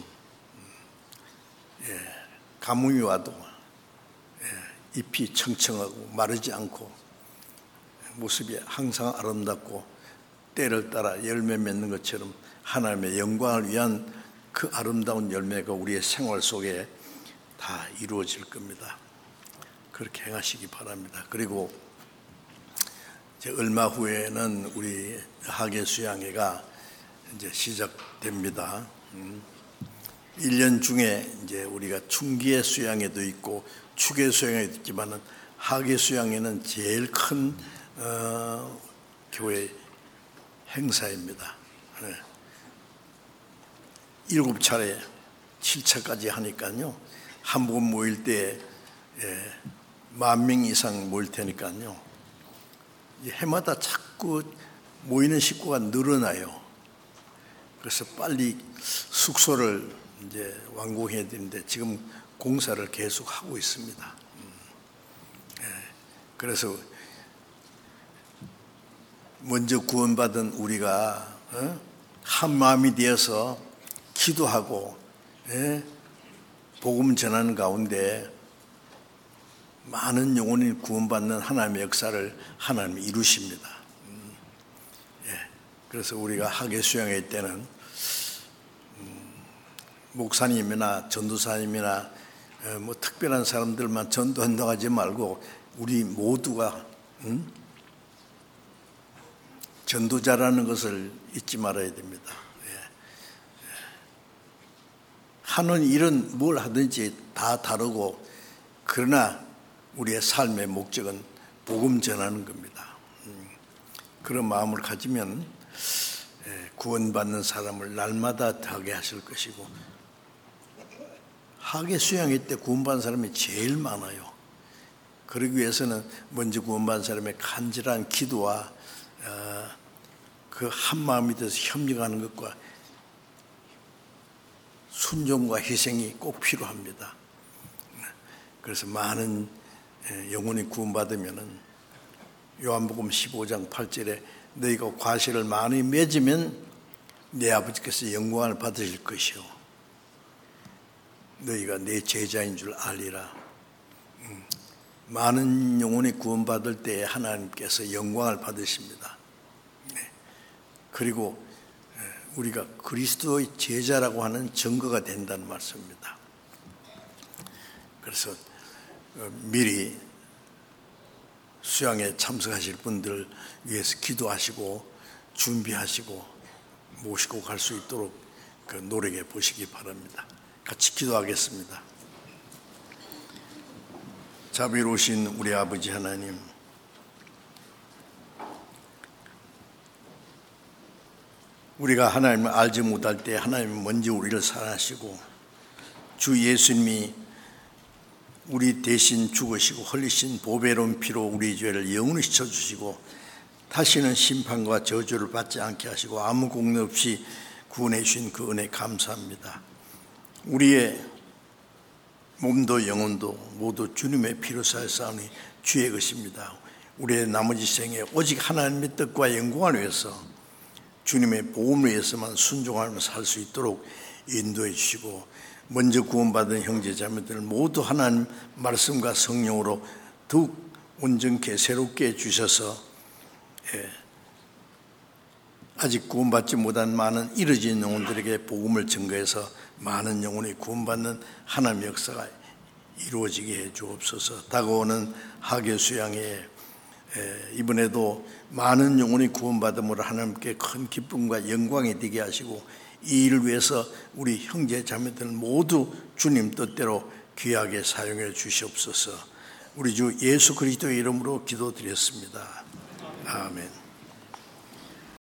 예, 가뭄이 와도 예, 잎이 청청하고 마르지 않고 모습이 항상 아름답고 때를 따라 열매 맺는 것처럼 하나님의 영광을 위한 그 아름다운 열매가 우리의 생활 속에 다 이루어질 겁니다. 그렇게 행하시기 바랍니다. 그리고 이제 얼마 후에는 우리 학예 수양회가 이제 시작됩니다. 음. 일 년 중에 이제 우리가 충기의 수양회도 있고 축의 수양회도 있지만은 학예 수양회는 제일 큰 어, 교회 행사입니다. 네. 일곱 차례, 칠 차까지 하니까요. 한 번 모일 때 예, 만 명 이상 모일 테니까요. 해마다 자꾸 모이는 식구가 늘어나요. 그래서 빨리 숙소를 이제 완공해야 되는데 지금 공사를 계속 하고 있습니다. 예, 그래서 먼저 구원받은 우리가 어? 한 마음이 되어서 기도하고 예? 복음 전하는 가운데 많은 영혼이 구원받는 하나님의 역사를 하나님이 이루십니다. 음, 예. 그래서 우리가 학예 수양회 때는 음, 목사님이나 전도사님이나 어, 뭐 특별한 사람들만 전도한다고 하지 말고 우리 모두가 음? 전도자라는 것을 잊지 말아야 됩니다. 예. 하는 일은 뭘 하든지 다 다르고, 그러나 우리의 삶의 목적은 복음 전하는 겁니다. 그런 마음을 가지면 구원받는 사람을 날마다 하게 하실 것이고, 학예 수양회 때 구원받은 사람이 제일 많아요. 그러기 위해서는 먼저 구원받은 사람의 간절한 기도와 그 한마음이 돼서 협력하는 것과 순종과 희생이 꼭 필요합니다. 그래서 많은 영혼이 구원받으면은 요한복음 십오 장 팔 절에 너희가 과실을 많이 맺으면 내 아버지께서 영광을 받으실 것이요 너희가 내 제자인 줄 알리라. 음, 많은 영혼이 구원받을 때 하나님께서 영광을 받으십니다. 네. 그리고 우리가 그리스도의 제자라고 하는 증거가 된다는 말씀입니다. 그래서 미리 수양에 참석하실 분들 위해서 기도하시고 준비하시고 모시고 갈 수 있도록 그 노력해 보시기 바랍니다. 같이 기도하겠습니다. 자비로우신 우리 아버지 하나님, 우리가 하나님을 알지 못할 때 하나님은 먼저 우리를 사랑하시고 주 예수님이 우리 대신 죽으시고 흘리신 보배로운 피로 우리 죄를 영원히 씻어주시고 다시는 심판과 저주를 받지 않게 하시고 아무 공로 없이 구원해 주신 그 은혜 감사합니다. 우리의 몸도 영혼도 모두 주님의 피로 사였사오니 주의 것입니다. 우리의 나머지 생에 오직 하나님의 뜻과 영광을 위해서 주님의 복음을 위해서만 순종하며 살 수 있도록 인도해 주시고 먼저 구원받은 형제자매들 모두 하나님 말씀과 성령으로 더욱 온전케 새롭게 해주셔서 예, 아직 구원받지 못한 많은 이뤄진 영혼들에게 복음을 증거해서 많은 영혼이 구원받는 하나님의 역사가 이루어지게 해 주옵소서. 다가오는 학예 수양회 이번에도 많은 영혼이 구원받음으로 하나님께 큰 기쁨과 영광이 되게 하시고 이 일을 위해서 우리 형제 자매들 모두 주님 뜻대로 귀하게 사용해 주시옵소서. 우리 주 예수 그리스도의 이름으로 기도드렸습니다. 아멘.